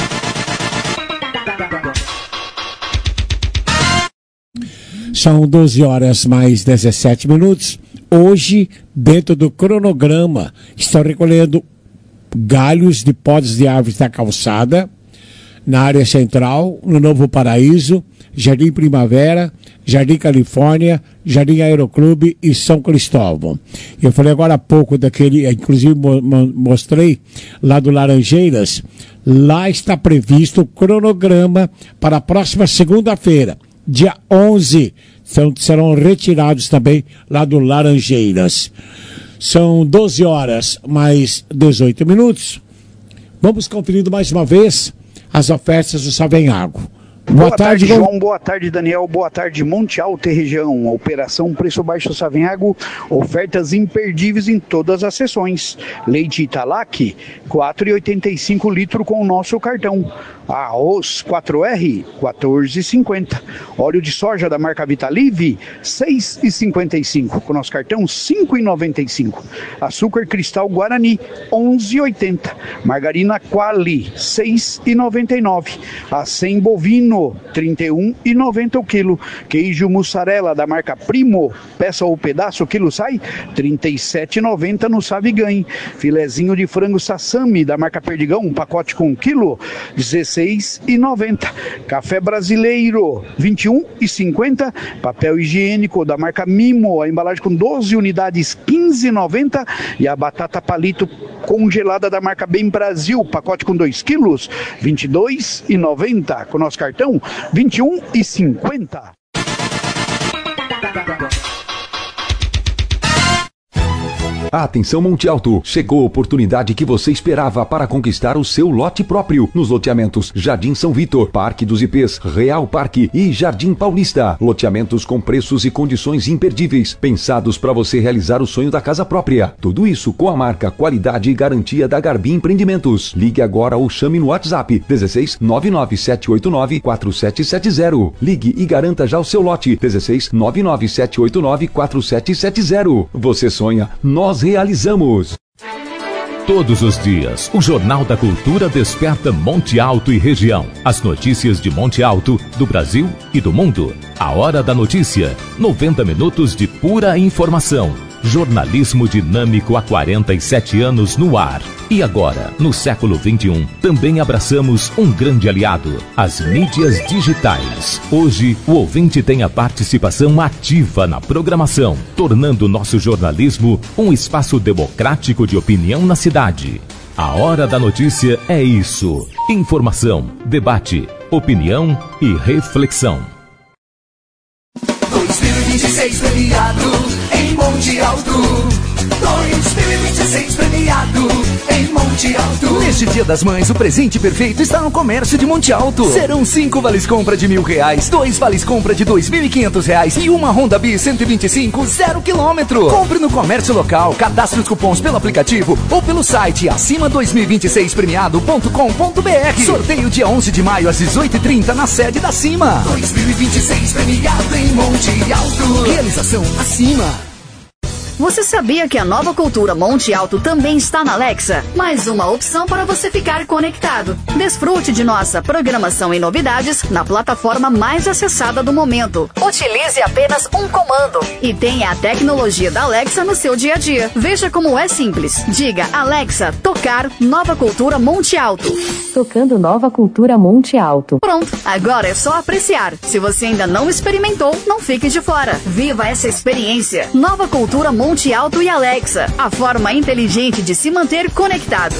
São doze horas mais dezessete minutos. Hoje, dentro do cronograma, estão recolhendo galhos de podas de árvores da calçada, na área central, no Novo Paraíso, Jardim Primavera, Jardim Califórnia, Jardim Aeroclube e São Cristóvão. Eu falei agora há pouco daquele, inclusive mostrei lá do Laranjeiras. Lá está previsto o cronograma para a próxima segunda-feira, dia onze. Então, serão retirados também lá do Laranjeiras. São doze horas mais dezoito minutos. Vamos conferindo mais uma vez as ofertas do Savenhago. Boa, boa tarde, tarde, João. Boa tarde, Daniel. Boa tarde, Monte Alto e região. Operação Preço Baixo Savenhago. Ofertas imperdíveis em todas as sessões. Leite Italac, quatro reais e oitenta e cinco litro com o nosso cartão. Arroz quatro R, quatorze reais e cinquenta. Óleo de soja da marca Vitalive, seis reais e cinquenta e cinco. Com o nosso cartão, cinco reais e noventa e cinco. Açúcar Cristal Guarani, onze reais e oitenta. Margarina Quali, seis reais e noventa e nove. Acém bovino, trinta e um reais e noventa o quilo. Queijo mussarela da marca Primo, peça ou pedaço, o quilo sai trinta e sete reais e noventa no Saviganhe. Filezinho de frango Sassami da marca Perdigão, um pacote com um quilo, dezesseis reais e noventa. Café brasileiro, vinte e um reais e cinquenta. Papel higiênico da marca Mimo, a embalagem com doze unidades, quinze reais e noventa. E a batata palito congelada da marca Bem Brasil, pacote com dois quilos, vinte e dois reais e noventa. Com o nosso cartão, vinte e um reais e cinquenta. Atenção Monte Alto, chegou a oportunidade que você esperava para conquistar o seu lote próprio nos loteamentos Jardim São Vitor, Parque dos Ipês, Real Parque e Jardim Paulista. Loteamentos com preços e condições imperdíveis, pensados para você realizar o sonho da casa própria. Tudo isso com a marca, qualidade e garantia da Garbi Empreendimentos. Ligue agora ou chame no WhatsApp dezesseis nove nove sete oito nove quatro sete sete zero. Ligue e garanta já o seu lote dezesseis nove nove sete oito nove quatro sete sete zero. Você sonha, nós realizamos. Todos os dias, o Jornal da Cultura desperta Monte Alto e região. As notícias de Monte Alto, do Brasil e do mundo. A Hora da Notícia. noventa minutos de pura informação. Jornalismo dinâmico há quarenta e sete anos no ar. E agora, no século vinte e um, também abraçamos um grande aliado, as mídias digitais. Hoje, o ouvinte tem a participação ativa na programação, tornando nosso jornalismo um espaço democrático de opinião na cidade. A Hora da Notícia é isso. Informação, debate, opinião e reflexão. dois mil e vinte e seis premiado em Monte Alto. dois mil e vinte e seis premiado em Monte Alto. Neste Dia das Mães, o presente perfeito está no comércio de Monte Alto. Serão cinco vales compra de mil reais, dois vales compra de dois mil e quinhentos reais e uma Honda Bis cento e vinte e cinco zero quilômetro. Compre no comércio local, cadastre os cupons pelo aplicativo ou pelo site acima dois mil e vinte e seis premiado ponto com ponto br. Sorteio dia onze de maio às dezoito e trinta na sede da Cima. dois mil e vinte e seis premiado em Monte Alto. Realização acima. Você sabia que a Nova Cultura Monte Alto também está na Alexa? Mais uma opção para você ficar conectado. Desfrute de nossa programação e novidades na plataforma mais acessada do momento. Utilize apenas um comando e tenha a tecnologia da Alexa no seu dia a dia. Veja como é simples. Diga Alexa, tocar Nova Cultura Monte Alto. Tocando Nova Cultura Monte Alto. Pronto, agora é só apreciar. Se você ainda não experimentou, não fique de fora. Viva essa experiência. Nova Cultura Monte Alto e Alexa, a forma inteligente de se manter conectado.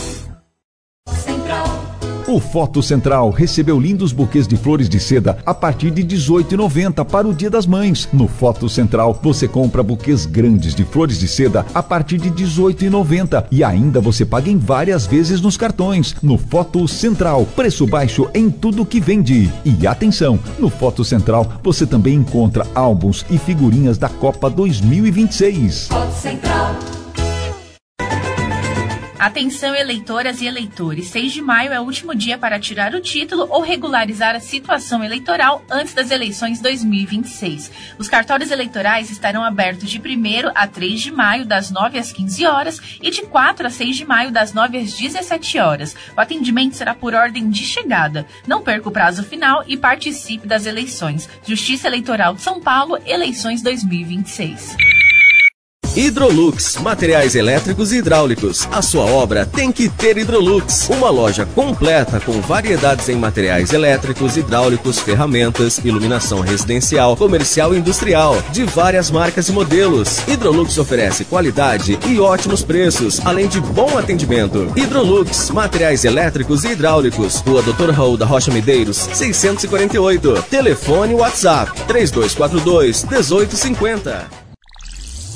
O Foto Central recebeu lindos buquês de flores de seda a partir de dezoito reais e noventa centavos para o Dia das Mães. No Foto Central você compra buquês grandes de flores de seda a partir de dezoito reais e noventa centavos e ainda você paga em várias vezes nos cartões. No Foto Central, preço baixo em tudo que vende. E atenção, no Foto Central você também encontra álbuns e figurinhas da Copa dois mil e vinte e seis. Foto Central. Atenção, eleitoras e eleitores. seis de maio é o último dia para tirar o título ou regularizar a situação eleitoral antes das eleições dois mil e vinte e seis. Os cartórios eleitorais estarão abertos de primeiro a três de maio, das nove às quinze horas, e de quatro a seis de maio, das nove às dezessete horas. O atendimento será por ordem de chegada. Não perca o prazo final e participe das eleições. Justiça Eleitoral de São Paulo, eleições dois mil e vinte e seis. Hidrolux, materiais elétricos e hidráulicos. A sua obra tem que ter Hidrolux. Uma loja completa com variedades em materiais elétricos, hidráulicos, ferramentas, iluminação residencial, comercial e industrial, de várias marcas e modelos. Hidrolux oferece qualidade e ótimos preços, além de bom atendimento. Hidrolux, materiais elétricos e hidráulicos. Rua doutor Raul da Rocha Medeiros, seiscentos e quarenta e oito. Telefone WhatsApp três dois quatro dois, um oito cinco zero.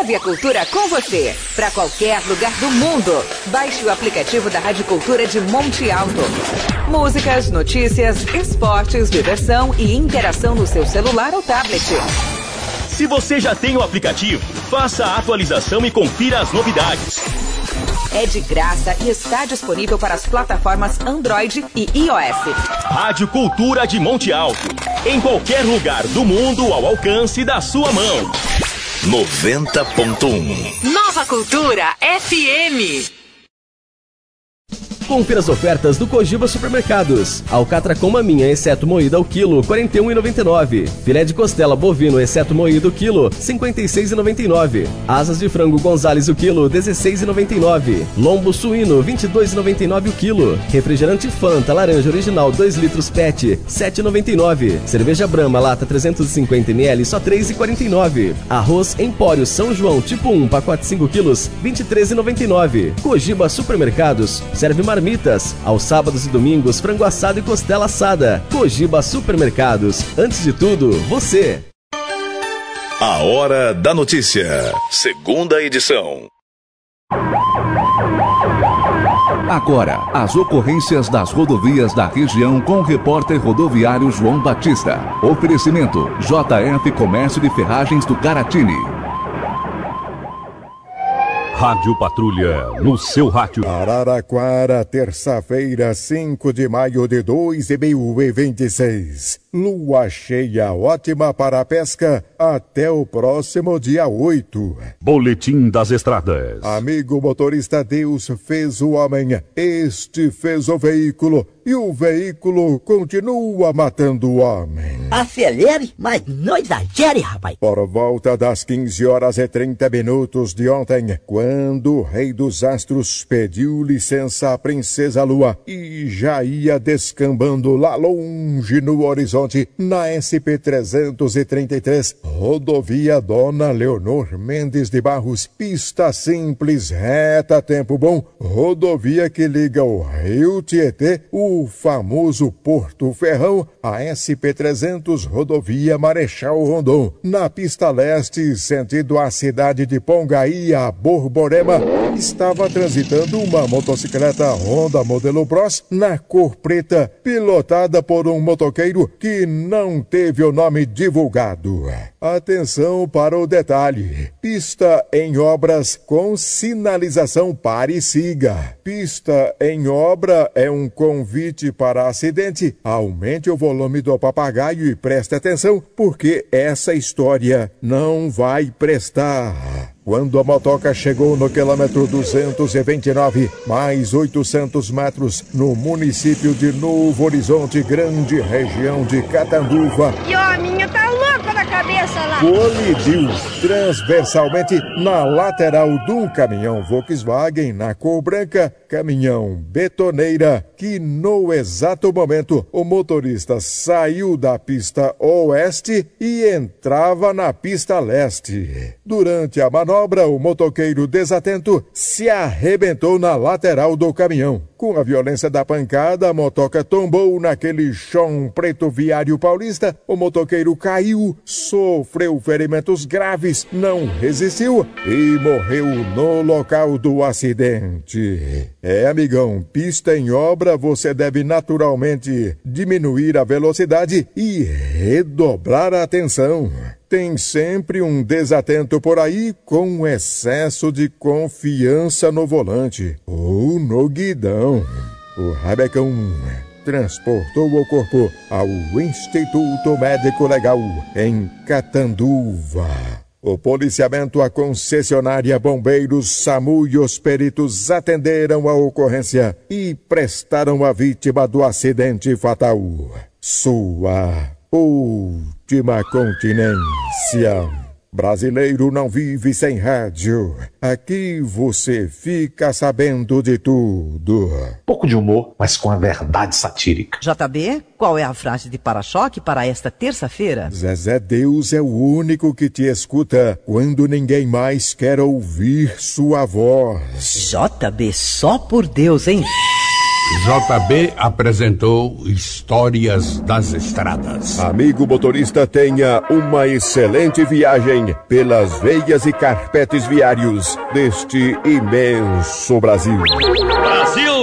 Leve a cultura com você para qualquer lugar do mundo. Baixe o aplicativo da Rádio Cultura de Monte Alto. Músicas, notícias, esportes, diversão e interação no seu celular ou tablet. Se você já tem o aplicativo, faça a atualização e confira as novidades. É de graça e está disponível para as plataformas Android e iOS. Rádio Cultura de Monte Alto. Em qualquer lugar do mundo ao alcance da sua mão. noventa ponto um. Nova Cultura F M. Confira as ofertas do Cogiba Supermercados. Alcatra com maminha, exceto moída ao quilo, quarenta e um reais e noventa e nove centavos. Filé de costela bovino, exceto moído, quilo, cinquenta e seis reais e noventa e nove centavos. Asas de frango Gonzales, o quilo, dezesseis reais e noventa e nove centavos. Lombo suíno, vinte e dois reais e noventa e nove centavos o quilo. Refrigerante Fanta, laranja original, dois litros P E T, sete reais e noventa e nove centavos. Cerveja Brahma, lata trezentos e cinquenta mililitros, só três reais e quarenta e nove centavos. Arroz Empório São João, tipo um, pacote cinco quilos, vinte e três reais e noventa e nove centavos. Cogiba Supermercados, serve marmitas. Aos sábados e domingos, frango assado e costela assada. Cogiba Supermercados. Antes de tudo, você. A Hora da Notícia. Segunda edição. Agora, as ocorrências das rodovias da região com o repórter rodoviário João Batista. Oferecimento J F Comércio de Ferragens do Caratini. Rádio Patrulha, no seu rádio. Araraquara, terça-feira, cinco de maio de dois mil e vinte e seis. Lua cheia ótima para a pesca até o próximo dia oito. Boletim das Estradas. Amigo motorista, Deus fez o homem, este fez o veículo e o veículo continua matando o homem. Acelere, mas não exagere, rapaz. Por volta das quinze horas e trinta minutos de ontem, quando o rei dos astros pediu licença à princesa Lua e já ia descambando lá longe no horizonte, na S P trezentos e trinta e três, rodovia Dona Leonor Mendes de Barros, pista simples, reta, tempo bom, rodovia que liga o Rio Tietê, o famoso Porto Ferrão, a S P trezentos, rodovia Marechal Rondon, na pista leste, sentido a cidade de Pongaí, a Borborema, estava transitando uma motocicleta Honda modelo Bros na cor preta, pilotada por um motoqueiro que não teve o nome divulgado. Atenção para o detalhe: pista em obras com sinalização pare e siga. Pista em obra é um convite para acidente. Aumente o volume do papagaio e preste atenção, porque essa história não vai prestar. Quando a motoca chegou no quilômetro duzentos e vinte e nove, mais oitocentos metros, no município de Novo Horizonte, grande região de Catanduva, E o minha tá louco na cabeça lá. colidiu transversalmente na lateral de um caminhão Volkswagen na cor branca, caminhão betoneira, que no exato momento o motorista saiu da pista oeste e entrava na pista leste. Durante a manobra, o motoqueiro desatento se arrebentou na lateral do caminhão. Com a violência da pancada, a motoca tombou naquele chão preto viário paulista. O motoqueiro caiu, sofreu ferimentos graves, não resistiu e morreu no local do acidente. É, amigão, pista em obra, você deve naturalmente diminuir a velocidade e redobrar a atenção. Tem sempre um desatento por aí com excesso de confiança no volante ou no guidão. O rabecão transportou o corpo ao Instituto Médico Legal em Catanduva. O policiamento, a concessionária, bombeiros, SAMU e os peritos atenderam a ocorrência e prestaram a vítima do acidente fatal sua última continência. Brasileiro não vive sem rádio. Aqui você fica sabendo de tudo. Pouco de humor, mas com a verdade satírica. J B, qual é a frase de para-choque para esta terça-feira? Zezé, Deus é o único que te escuta quando ninguém mais quer ouvir sua voz. J B, só por Deus, hein? J B apresentou Histórias das Estradas. Amigo motorista, tenha uma excelente viagem pelas veias e carpetes viários deste imenso Brasil. Brasil!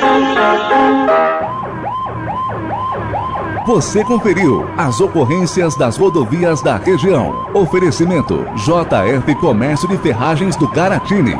Você conferiu as ocorrências das rodovias da região. Oferecimento J F Comércio de Ferragens do Garatini.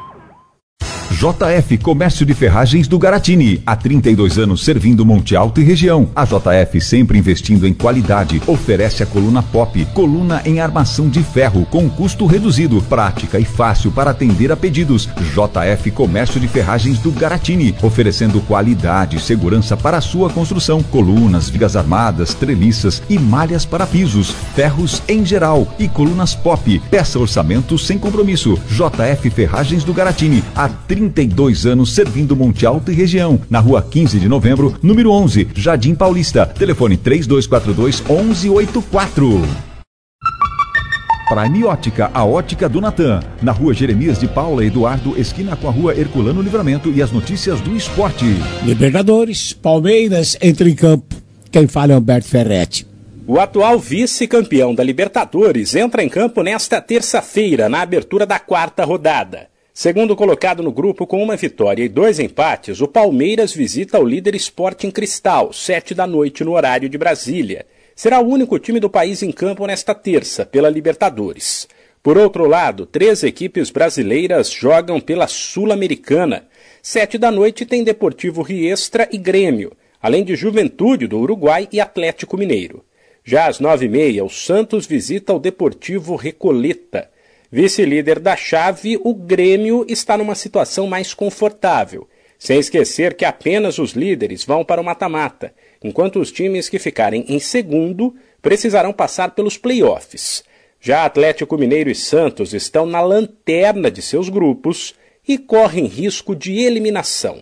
J F Comércio de Ferragens do Garatini, há trinta e dois anos servindo Monte Alto e região. A J F sempre investindo em qualidade, oferece a coluna Pop, coluna em armação de ferro com custo reduzido, prática e fácil para atender a pedidos. J F Comércio de Ferragens do Garatini, oferecendo qualidade e segurança para a sua construção, colunas, vigas armadas, treliças e malhas para pisos, ferros em geral e colunas Pop. Peça orçamento sem compromisso. J F Ferragens do Garatini, há trinta e dois anos servindo Monte Alto e região, na rua quinze de novembro, número onze, Jardim Paulista. Telefone três dois quatro dois, onze oitenta e quatro. Prime Ótica, a ótica do Natan, na rua Jeremias de Paula Eduardo, esquina com a rua Herculano Livramento, e as notícias do esporte. Libertadores, Palmeiras entra em campo. Quem fala é Humberto Ferretti. O atual vice-campeão da Libertadores entra em campo nesta terça-feira, na abertura da quarta rodada. Segundo colocado no grupo com uma vitória e dois empates, o Palmeiras visita o líder Sporting Cristal, sete da noite no horário de Brasília. Será o único time do país em campo nesta terça, pela Libertadores. Por outro lado, três equipes brasileiras jogam pela Sul-Americana. Sete da noite tem Deportivo Riestra e Grêmio, além de Juventude do Uruguai e Atlético Mineiro. Já às nove e meia, o Santos visita o Deportivo Recoleta. Vice-líder da chave, o Grêmio está numa situação mais confortável, sem esquecer que apenas os líderes vão para o mata-mata, enquanto os times que ficarem em segundo precisarão passar pelos playoffs. Já Atlético Mineiro e Santos estão na lanterna de seus grupos e correm risco de eliminação.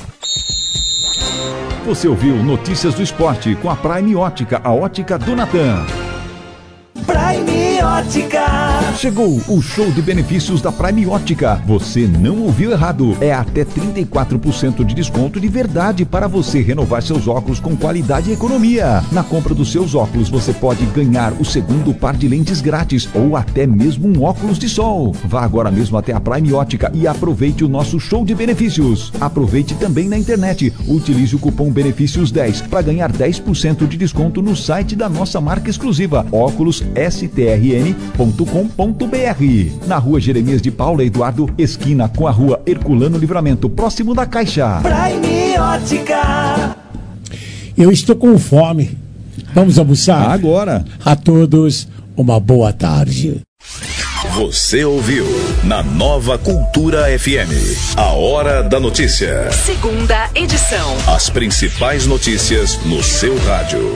Você ouviu Notícias do Esporte com a Prime Ótica, a ótica do Natan. Prime Ótica. Chegou o show de benefícios da Prime Ótica. Você não ouviu errado. É até trinta e quatro por cento de desconto de verdade para você renovar seus óculos com qualidade e economia. Na compra dos seus óculos, você pode ganhar o segundo par de lentes grátis ou até mesmo um óculos de sol. Vá agora mesmo até a Prime Ótica e aproveite o nosso show de benefícios. Aproveite também na internet. Utilize o cupom benefícios dez para ganhar dez por cento de desconto no site da nossa marca exclusiva, óculos S T R N ponto com ponto B R. Na rua Jeremias de Paula Eduardo, esquina com a rua Herculano Livramento, próximo da Caixa. Prime Ótica. Eu estou com fome. Vamos almoçar? Agora. A todos, uma boa tarde. Você ouviu na Nova Cultura F M, a Hora da Notícia. Segunda edição. As principais notícias no seu rádio.